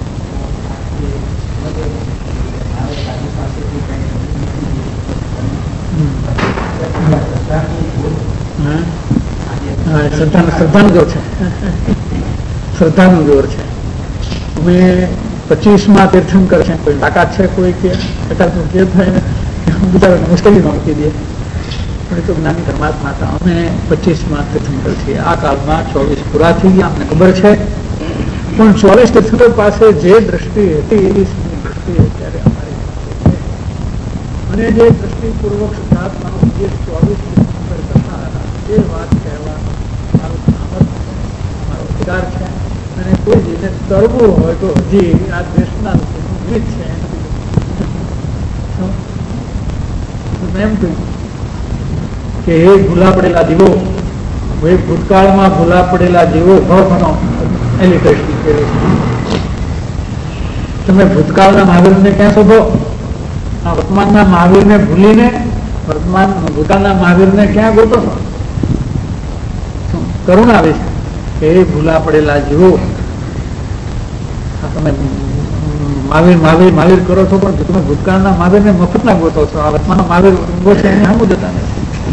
શ્રદ્ધાનું જોર છે, શ્રદ્ધાનું જોર છે. અમે પચીસ માં તીર્થંકર છે, કોઈ તાકાત છે કોઈ કે એકાદનું કે થાય ને બિચારાને મુશ્કેલીમાં મૂકી દે પણ એ તો જ્ઞાની પરમાત્મા હતા. અમે પચીસ માં તીર્થંકર છીએ. આ કાળમાં ચોવીસ પૂરા થઈ ગયા અમને ખબર છે, પણ ચોવીસ તીર્થંકર પાસે જે દ્રષ્ટિ હતી એવી દ્રષ્ટિ અત્યારે અમારી અને જે દ્રષ્ટિપૂર્વક શુદ્ધાત્માનું જે ચોવીસ તીર્થંકર કરતા હતા એ વાત કહેવાનો મારો સામર્થ્ય મારો અધિકાર છે. અને કોઈ જેને તરવું હોય તો હજી આ દેશના જીવિત છે એમ કહ્યું કે હે ભૂલા પડેલા જીવો, ભાઈ ભૂતકાળમાં ભૂલા પડેલા જીવો ભવનો એની દ્રષ્ટિ કરે છે. તમે ભૂતકાળના મહાવીરને ક્યાં શોધો? આ વર્તમાનના મહાવીરને ભૂલીને વર્તમાન ભૂતકાળના મહાવીરને ક્યાં ગોતો છો? કરુણા આવે છે કે એ ભૂલા પડેલા જુઓ, તમે મહાવીર મહાવીર મહાવીર કરો છો, પણ તમે ભૂતકાળના મહાવીરને મફતના ગોતો છો. આ વર્તમાનના મહાવીર ગોતે એને સામું જતા નથી.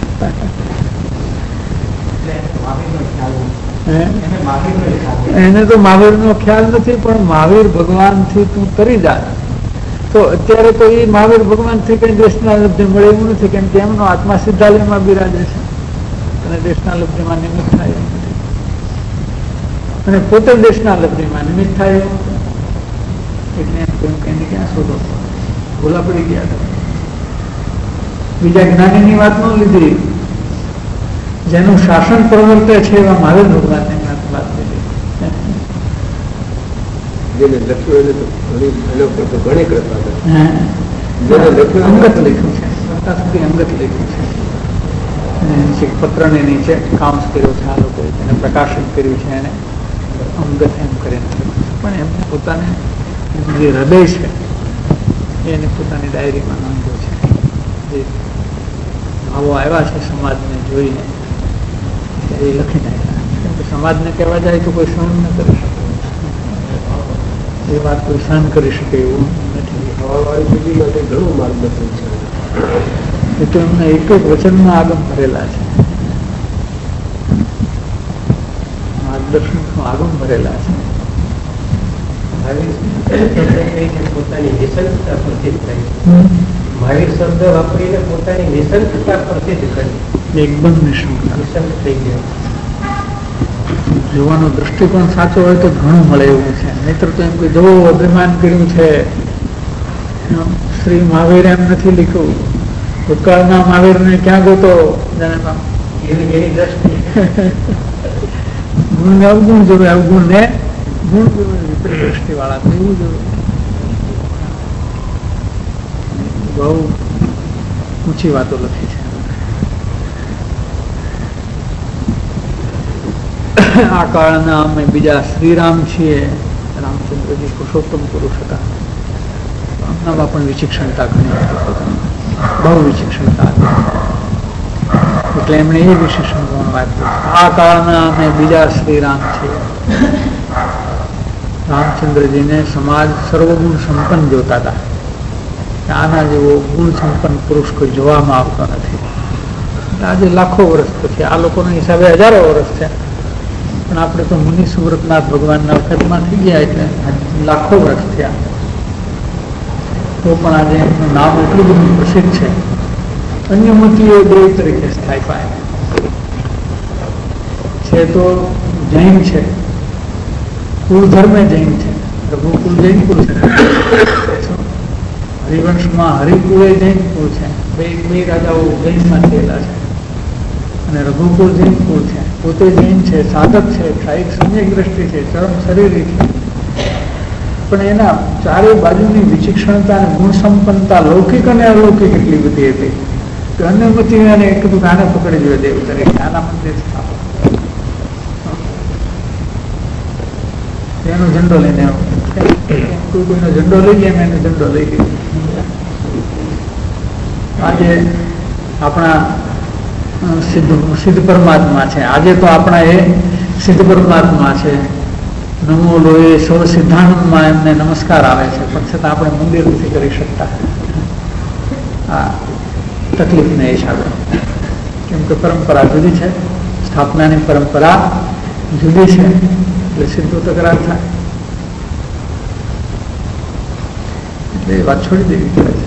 એને તો મહાવીર નો ખ્યાલ નથી, પણ મહાવીર ભગવાન થી તું તરી જા. તો અત્યારે તો એ મહાવીર ભગવાન થી કઈ દેશના લબ્ધિ મળે એવું નથી, કેમ કે એમનો આત્મા સિદ્ધાલયમાં બિરાજે છે અને દેશના લબ્ધિમાં નિમિત્ત થાય એવું નથી, અને પોતે દેશના લબ્ધિમાં નિમિત્ત થાય એવું નથી. એટલે એમ કહ્યું કે એને ક્યાં શોધો, ભૂલા પડી ગયા. બીજા જ્ઞાનીની વાત ન લીધી, જેનું શાસન પ્રવર્તે છે એવા મહાવીર ભગવાનની વાત લીધી. જેને લખ્યું એને તો ઘણી એના પર તો ઘણી કૃપા કરે. અંગત લખ્યું છે, અત્યાર સુધી અંગત લખ્યું છે. પત્રની નીચે કાઉન્સ કર્યો છે આ લોકોએ, એને પ્રકાશિત કર્યું છે, એને અંગત એમ કરીને. પણ એમને પોતાને જે હૃદય છે એને પોતાની ડાયરીમાં નોંધ્યો છે. જે ભાવો આવ્યા છે સમાજને જોઈને એ લખી નાખ્યા. કેમ કે સમાજને કહેવા જાય તો કોઈ સહન ન કરી શકે, એ વાત કોઈ સહન કરી શકે એવું નથી. હવાવાળી પેઢી માટે ઘણું માર્ગદર્શન છે. એ તો એમને એક એક વચનમાં આગમ ભરેલા છે, માર્ગદર્શન આગમ ભરેલા છે. પોતાની નિસંગતા પ્રસિદ્ધ કરી, મહાવીર શબ્દ વાપરીને પોતાની નિસંગતા પ્રસિદ્ધ કરી. એકદમ નિસંગતા નિસંગ થઈ ગયા. જોવાનો દ્રષ્ટિકોણ સાચો હોય તો ઘણું મળે એવું છે. નહીતર તો એમ કે જો અભિમાન કર્યું છે, શ્રી મહાવીર એમ નથી લીધું, ભૂતકાળના મહાવીરને ક્યાં ગોતો, એવી એની દ્રષ્ટિ ગુણ ને અવગુણ જોવે, અવગુણ ને ગુણ જોવે, વિપરીત દ્રષ્ટિ વાળા તો એવું જોવે. બહુ ઊંચી વાતો લખી છે. આ કાળના અમે બીજા શ્રીરામ છીએ. રામચંદ્રજી પુરુષોત્તમ પુરુષ હતા, એમનામાં પણ વિચિક્ષણતા ઘણી હતી, બહુ વિચિક્ષણતા હતી. એટલે એમણે એ વિશેષણ આપ્યું, આ કાળના અમે બીજા શ્રીરામ છીએ. રામચંદ્રજીને સમાજ સર્વગુણ સંપન્ન જોતા હતા. આના જેવો ગુણ સંપન્ન પુરુષ કોઈ જોવામાં આવતો નથી. આજે લાખો વર્ષ પછી, આ લોકોના હિસાબે હજારો વર્ષ છે, પણ આપણે તો મુનિ સુવ્રતનાથ ભગવાનના વખતમાં થઈ ગયા એટલે લાખો વર્ષ થયા. તો પણ આજે એમનું નામ એટલું બધું પ્રસિદ્ધ છે. અન્ય મતીઓ દેવ તરીકે સ્થાપાય છે. તો જૈન છે, કુળ ધર્મે જૈન છે, રઘુકુળ જૈન કુળ છે. હરિવંશમાં હરિકુળે જૈન કુળ છે, બે બે રાજાઓ જૈનમાં થયેલા છે, અને રઘુકુળ જૈન કુળ છે. પોતે જૈન છે, સાધક છે, કાયિક સમ્યક દ્રષ્ટિ છે, ચરમ શરીરી છે, પણ એના ચારે બાજુની વિચિક્ષણતા અને ગુણ સંપન્નતા લૌકિક અને અલૌકિક એટલી બધી હતી કે અન્ય મતી અને કીધું આને પકડી જોઈએ દેવ તરીકે, આના મંદિર સ્થાપન. એનો ઝંડો લઈને કોઈ કોઈનો ઝંડો લઈ લે, એનો ઝંડો લઈ લીધો. આજે આપણા સિદ્ધ સિદ્ધ પરમાત્મા છે, આજે તો આપણા એ સિદ્ધ પરમાત્મા છે. નમો લોહે સૌ સિદ્ધાંતમાં એમને નમસ્કાર આવે છે, પણ છતાં આપણે મંદિર નથી કરી શકતા. આ તકલીફને હિસાબે, કેમ કે પરંપરા જુદી છે, સ્થાપનાની પરંપરા જુદી છે, એટલે સીધો તકરાર થાય. એટલે એ વાત છોડી દેવી પડે છે.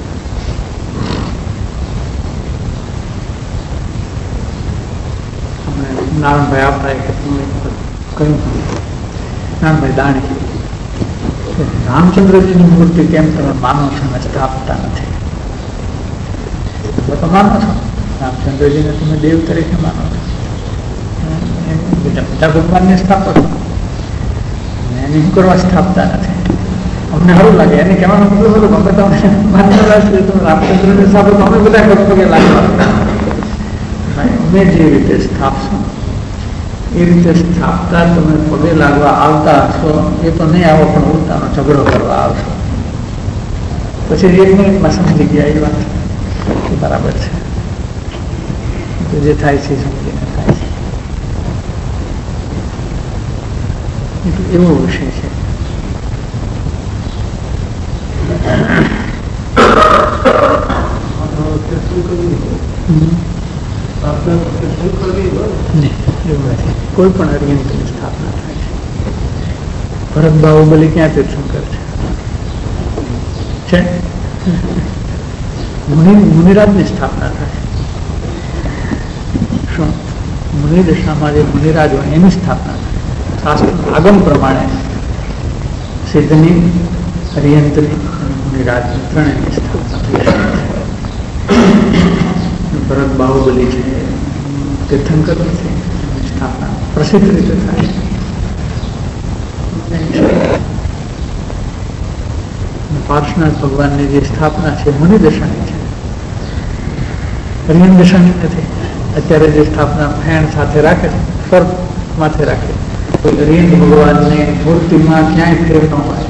નારાયણભાઈ આપણા કહ્યું, નારાયણભાઈ દાણી, રામચંદ્રજીની મૂર્તિ કેમ તમે માનો છો ને સ્થાપતા નથી? તો માનો છો, રામચંદ્રજીને તમે દેવ તરીકે માનો છો, બીજા બધા ભગવાનને સ્થાપો છો, એને શું કરવા સ્થાપતા નથી? અમને સારું લાગે. એને કહેવાનો મતલબ હતો અમે તમે માન્યતા તમે રામચંદ્રને સ્થાપો તો અમે બધા પગે લાગવા, અમે જે રીતે સ્થાપશું એ રીતે સ્થાપતા તમે પગે લાગવા આવતા હશો, એ તો નહીં આવો, પણ ઉલટાનો ઝઘડો કરવા આવશો. પછી એક મિનિટમાં સમજી ગયા એ વાત બરાબર છે, તો જે થાય છે સમજીને થાય છે. એટલે એવો વિષય છે. કોઈ પણ અર્યંતની સ્થાપના થાય છે. ભરત બાહુબલી ક્યાં તીર્થંકર છે? મુનિરાજની સ્થાપના થાય. શું મુનિ દશામાં જે મુનિરાજ હોય એની સ્થાપના થાય. શાસ્ત્ર આગમ પ્રમાણે સિદ્ધની, અરિયંતની અને મુનિરાજની ત્રણેયની સ્થાપના થઈ શકે. ભરત બાહુબલી છે તીર્થંકર છે, એની સ્થાપના પ્રસિદ્ધ રીતે થાય. પાર્શ્વનાથ ભગવાનની જે સ્થાપના છે મુનિ દશાની છે, અરિયન દશાની નથી. અત્યારે જે સ્થાપના ફેણ સાથે રાખે છે, સ્વર્ગ માથે રાખે, કોઈ અરિયન ભગવાનની મૂર્તિમાં ક્યાંય ફેર ન હોય.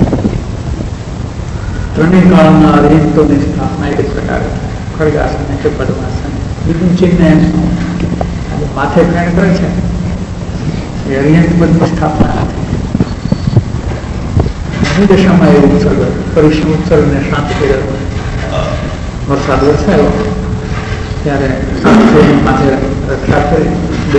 ત્રણેય કાળના અરિયંતોની સ્થાપના એક પ્રકારે ખડગાસન કે પદ્માસન, બીજું ચિહ્ન એમ માથે ફેણ કરે છે એ અરિયંત બધી સ્થાપના નથી. દશામાં એ ઉત્સર્ગ પરિશ્રમ ઉત્સર્ગને શાંત કર્યો. વરસાદ વરસાયો ત્યારે માથે રક્ષા કરી બે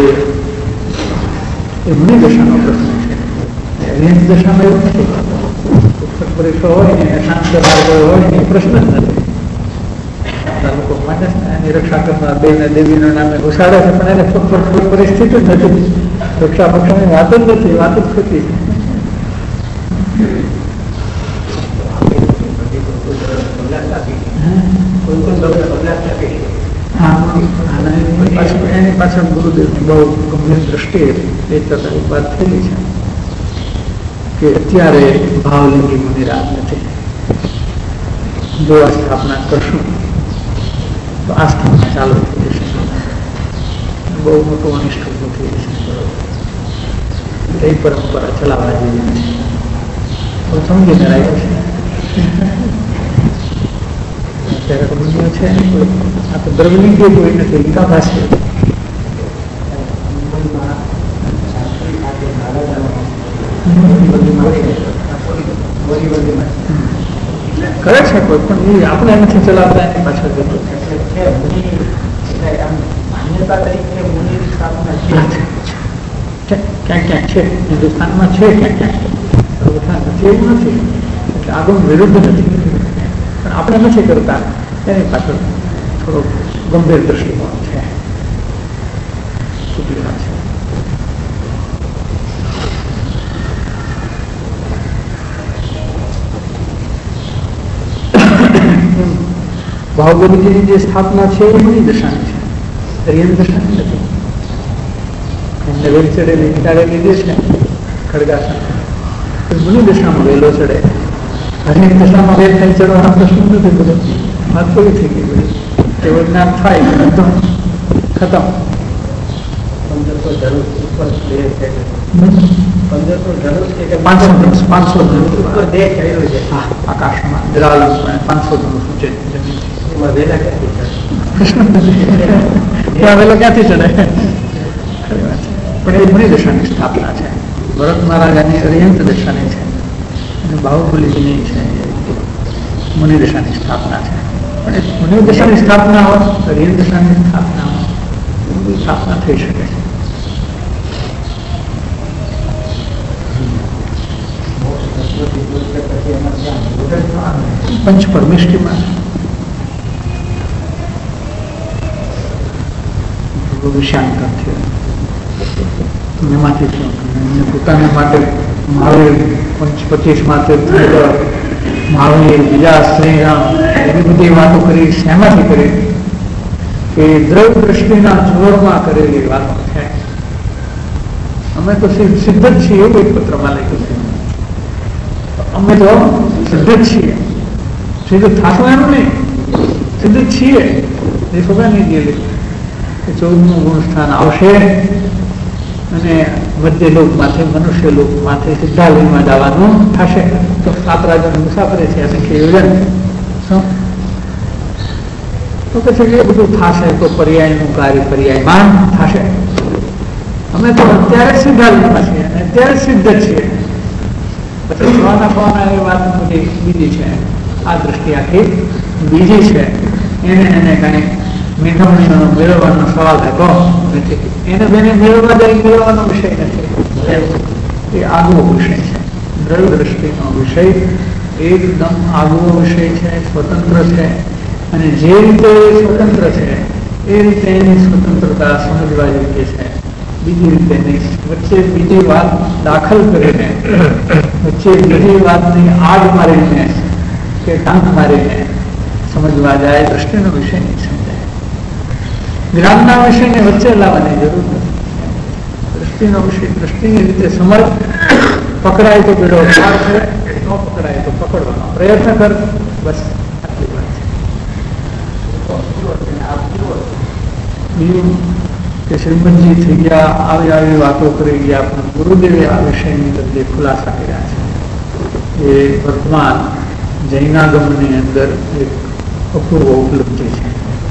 એ મુનિ દશાનો પ્રશ્ન છે. અરિયંત દશામાં એવું નથી. ઉત્સર્ગ પરીક્ષો હોય ને શાંત હોય ને એ પ્રશ્ન જ નથી. લોકો માટે એની રક્ષા કરનાર બે ને દેવીના નામે ઘુસાડે છે, પણ એને પરિસ્થિતિ જ નથી. રક્ષા પક્ષાની વાત જ નથી, વાત જ થતી છે. એની પાછળ ગુરુદેવની બહુ ગંભીર દ્રષ્ટિ હતી. એક પ્રકારની વાત થયેલી છે કે અત્યારે ભાવલિંગી મુનિરાજ નથી. જો આ સ્થાપના કરશું તો આ સ્થાપના ચાલુ થઈ જશે. બહુ મોટું અનિષ્ટ ઉભું થઈ જશે. એ પરંપરા ચલાવવા જેવી નથી. સમજીને રાખ્યું છે. અત્યારે તો મુનિઓ છે આ તો દ્રવલિંગી કોઈ નથી, લીકાભાસ છે. કરે છે કોઈ પણ એ આપણે નથી ચલાવતા, એની પાછળ જતો ક્યાંક ક્યાંક છે. હિન્દુસ્તાનમાં છે, ક્યાંક ક્યાંક નથી એવું નથી. એટલે આગળ વિરુદ્ધ નથી, પણ આપણે નથી કરતા. એની પાછળ થોડો ગંભીર દ્રષ્ટિકોણ છે. ખોટી વાત છે. બાહુબલીજીની જે સ્થાપના છે એ મુનિ દશાની છે, અરિયન દશાની નથી. એમને વેલ ચડેલી હિટાડેલી જે છે ખડગાસન, મુનિ દશામાં વેલો ચડે. અરિયન દશામાં વેલ થઈ ચડવાનો પ્રશ્ન નથી. બધો વાત પૂરી થઈ ગઈ. બધી એવો જ્ઞાન થાય એકદમ ખતમ. પંદરસો ધનુષ ઉપર પંદરસો ધનુષ પાંચસો ધનુષ પાંચસો ધનુષ ઉપર દેહ થયેલો છે. હા, આકાશમાં દ્રાલ પાંચસો ધનુષ ઊંચે જમીન. એમાં વેલા ક્યાંથી ચડે? પ્રશ્ન નથી. ત્યાં વેલો ક્યાંથી ચડે? ખરી વાત છે. પણ એ મુનિ દશાની સ્થાપના છે. ભરત મહારાજાની અરિયંત દશાની છે અને બાહુબલીજીની છે મુનિ દશાની સ્થાપના છે. પણ એ મુનિ દશાની સ્થાપના હોય, અરિયંત દશાની સ્થાપના હોય, સ્થાપના થઈ શકે છે. પંચ પરમિષ્ટિમાં વિષાંતર થયો એમાંથી થયો. પોતાના માટે મહાવીર પંચ પચીસ માટે મહાવીર બીજા શ્રીરામ એવી બધી વાતો કરી. શેમાંથી કરી? કે દ્રવ દ્રષ્ટિના જોરમાં કરેલી વાતો છે. અમે તો સિદ્ધ જ છીએ એવું એક પત્રમાં લખ્યું છે. અમે તો સિદ્ધ જ છીએ. સિદ્ધ થાશું એમ નહીં, સિદ્ધ જ છીએ. એ ખબર નહીં ગયેલી કે ચૌદમું ગુણ સ્થાન આવશે અને મધ્ય લોકમાંથી મનુષ્ય લોકમાંથી સિદ્ધાલયમાં જવાનું થશે. તો સાત રાજ્યોની મુસાફરી છે અસંખ્ય યોજન. શું તો પછી એ બધું થશે તો પર્યાયનું કાર્ય પર્યાયમાન થશે. અમે તો અત્યારે સિદ્ધાલયમાં છીએ અને અત્યારે સિદ્ધ છીએ. પછી છવાના ખવાના એ વાત બધી બીજી છે. આ દ્રષ્ટિ આખી બીજી છે. એને એને કઈ મેઘમણીઓનો મેળવવાનો સવાલ હતો નથી. એને બેને મેળવવા જાય મેળવવાનો વિષય નથી. એ આગવો વિષય છે. દ્રવ્ય દ્રષ્ટિનો વિષય એકદમ આગવો વિષય છે, સ્વતંત્ર છે. અને જે રીતે સ્વતંત્ર છે એ રીતે એની સ્વતંત્રતા સમજવા યોગ્ય છે. બીજી રીતે નહીં. વચ્ચે બીજી વાત દાખલ કરીને, વચ્ચે બીજી વાતની આડ મારીને કે ટાંક મારીને સમજવા જાય દ્રષ્ટિનો વિષય નહીં સમજાય. જ્ઞાનના વિષયને વચ્ચે લાવવાની જરૂર નથી. દ્રષ્ટિનો વિષય દ્રષ્ટિની રીતે સમજ. પકડાય તો બેડો પાર છે, ન પકડાય તો પકડવાનો પ્રયત્ન કર. બસ આટલી વાત છે. બીજું કે શ્રીમદજી થઈ ગયા, આવી આવી વાતો કરી ગયા, પણ ગુરુદેવે આ વિષયની અંદર જે ખુલાસા કર્યા છે એ વર્તમાન જૈનાગમની અંદર એક અપૂર્વ ઉપલબ્ધિ છે.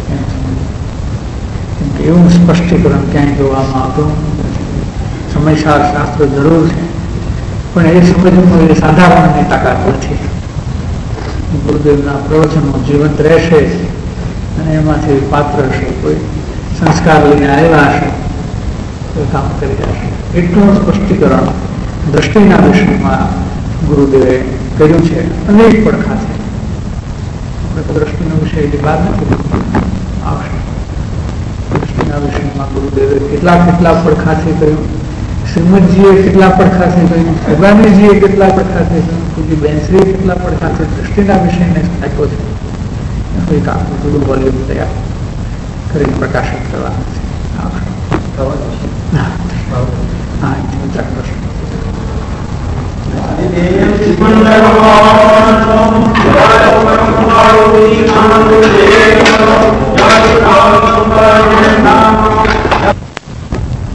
એવું સ્પષ્ટીકરણ ક્યાંય જોવામાં આવતું નથી. સમયસાર શાસ્ત્ર જરૂર છે, પણ એ સમજવું એ સાધારણની તાકાત નથી. ગુરુદેવના પ્રવચનો જીવંત રહેશે અને એમાંથી પાત્ર હશે, કોઈ સંસ્કાર લઈને આવ્યા હશે, કોઈ કામ કરી જશે. એટલું સ્પષ્ટીકરણ દ્રષ્ટિના વિષયમાં ગુરુદેવે કર્યું છે. અનેક પડખા છે. આપણે દ્રષ્ટિનો વિષય જે બાદ નથી આવશે. દ્રષ્ટિના વિષયમાં ગુરુદેવે કેટલા કેટલા પડખાથી કહ્યું, શ્રીમદજીએ કેટલા પડખાથી કહ્યું, ભગવાનજીએ કેટલા પડખાથી કહ્યું, પૂજી બેનશ્રીએ કેટલા પડખાથી દ્રષ્ટિના વિષયને આપ્યો છે. એક આખું થોડું વોલ્યુમ તૈયાર કરી પ્રકાશિત કરવાનું છે. હા વિચાર કરશો. Amen.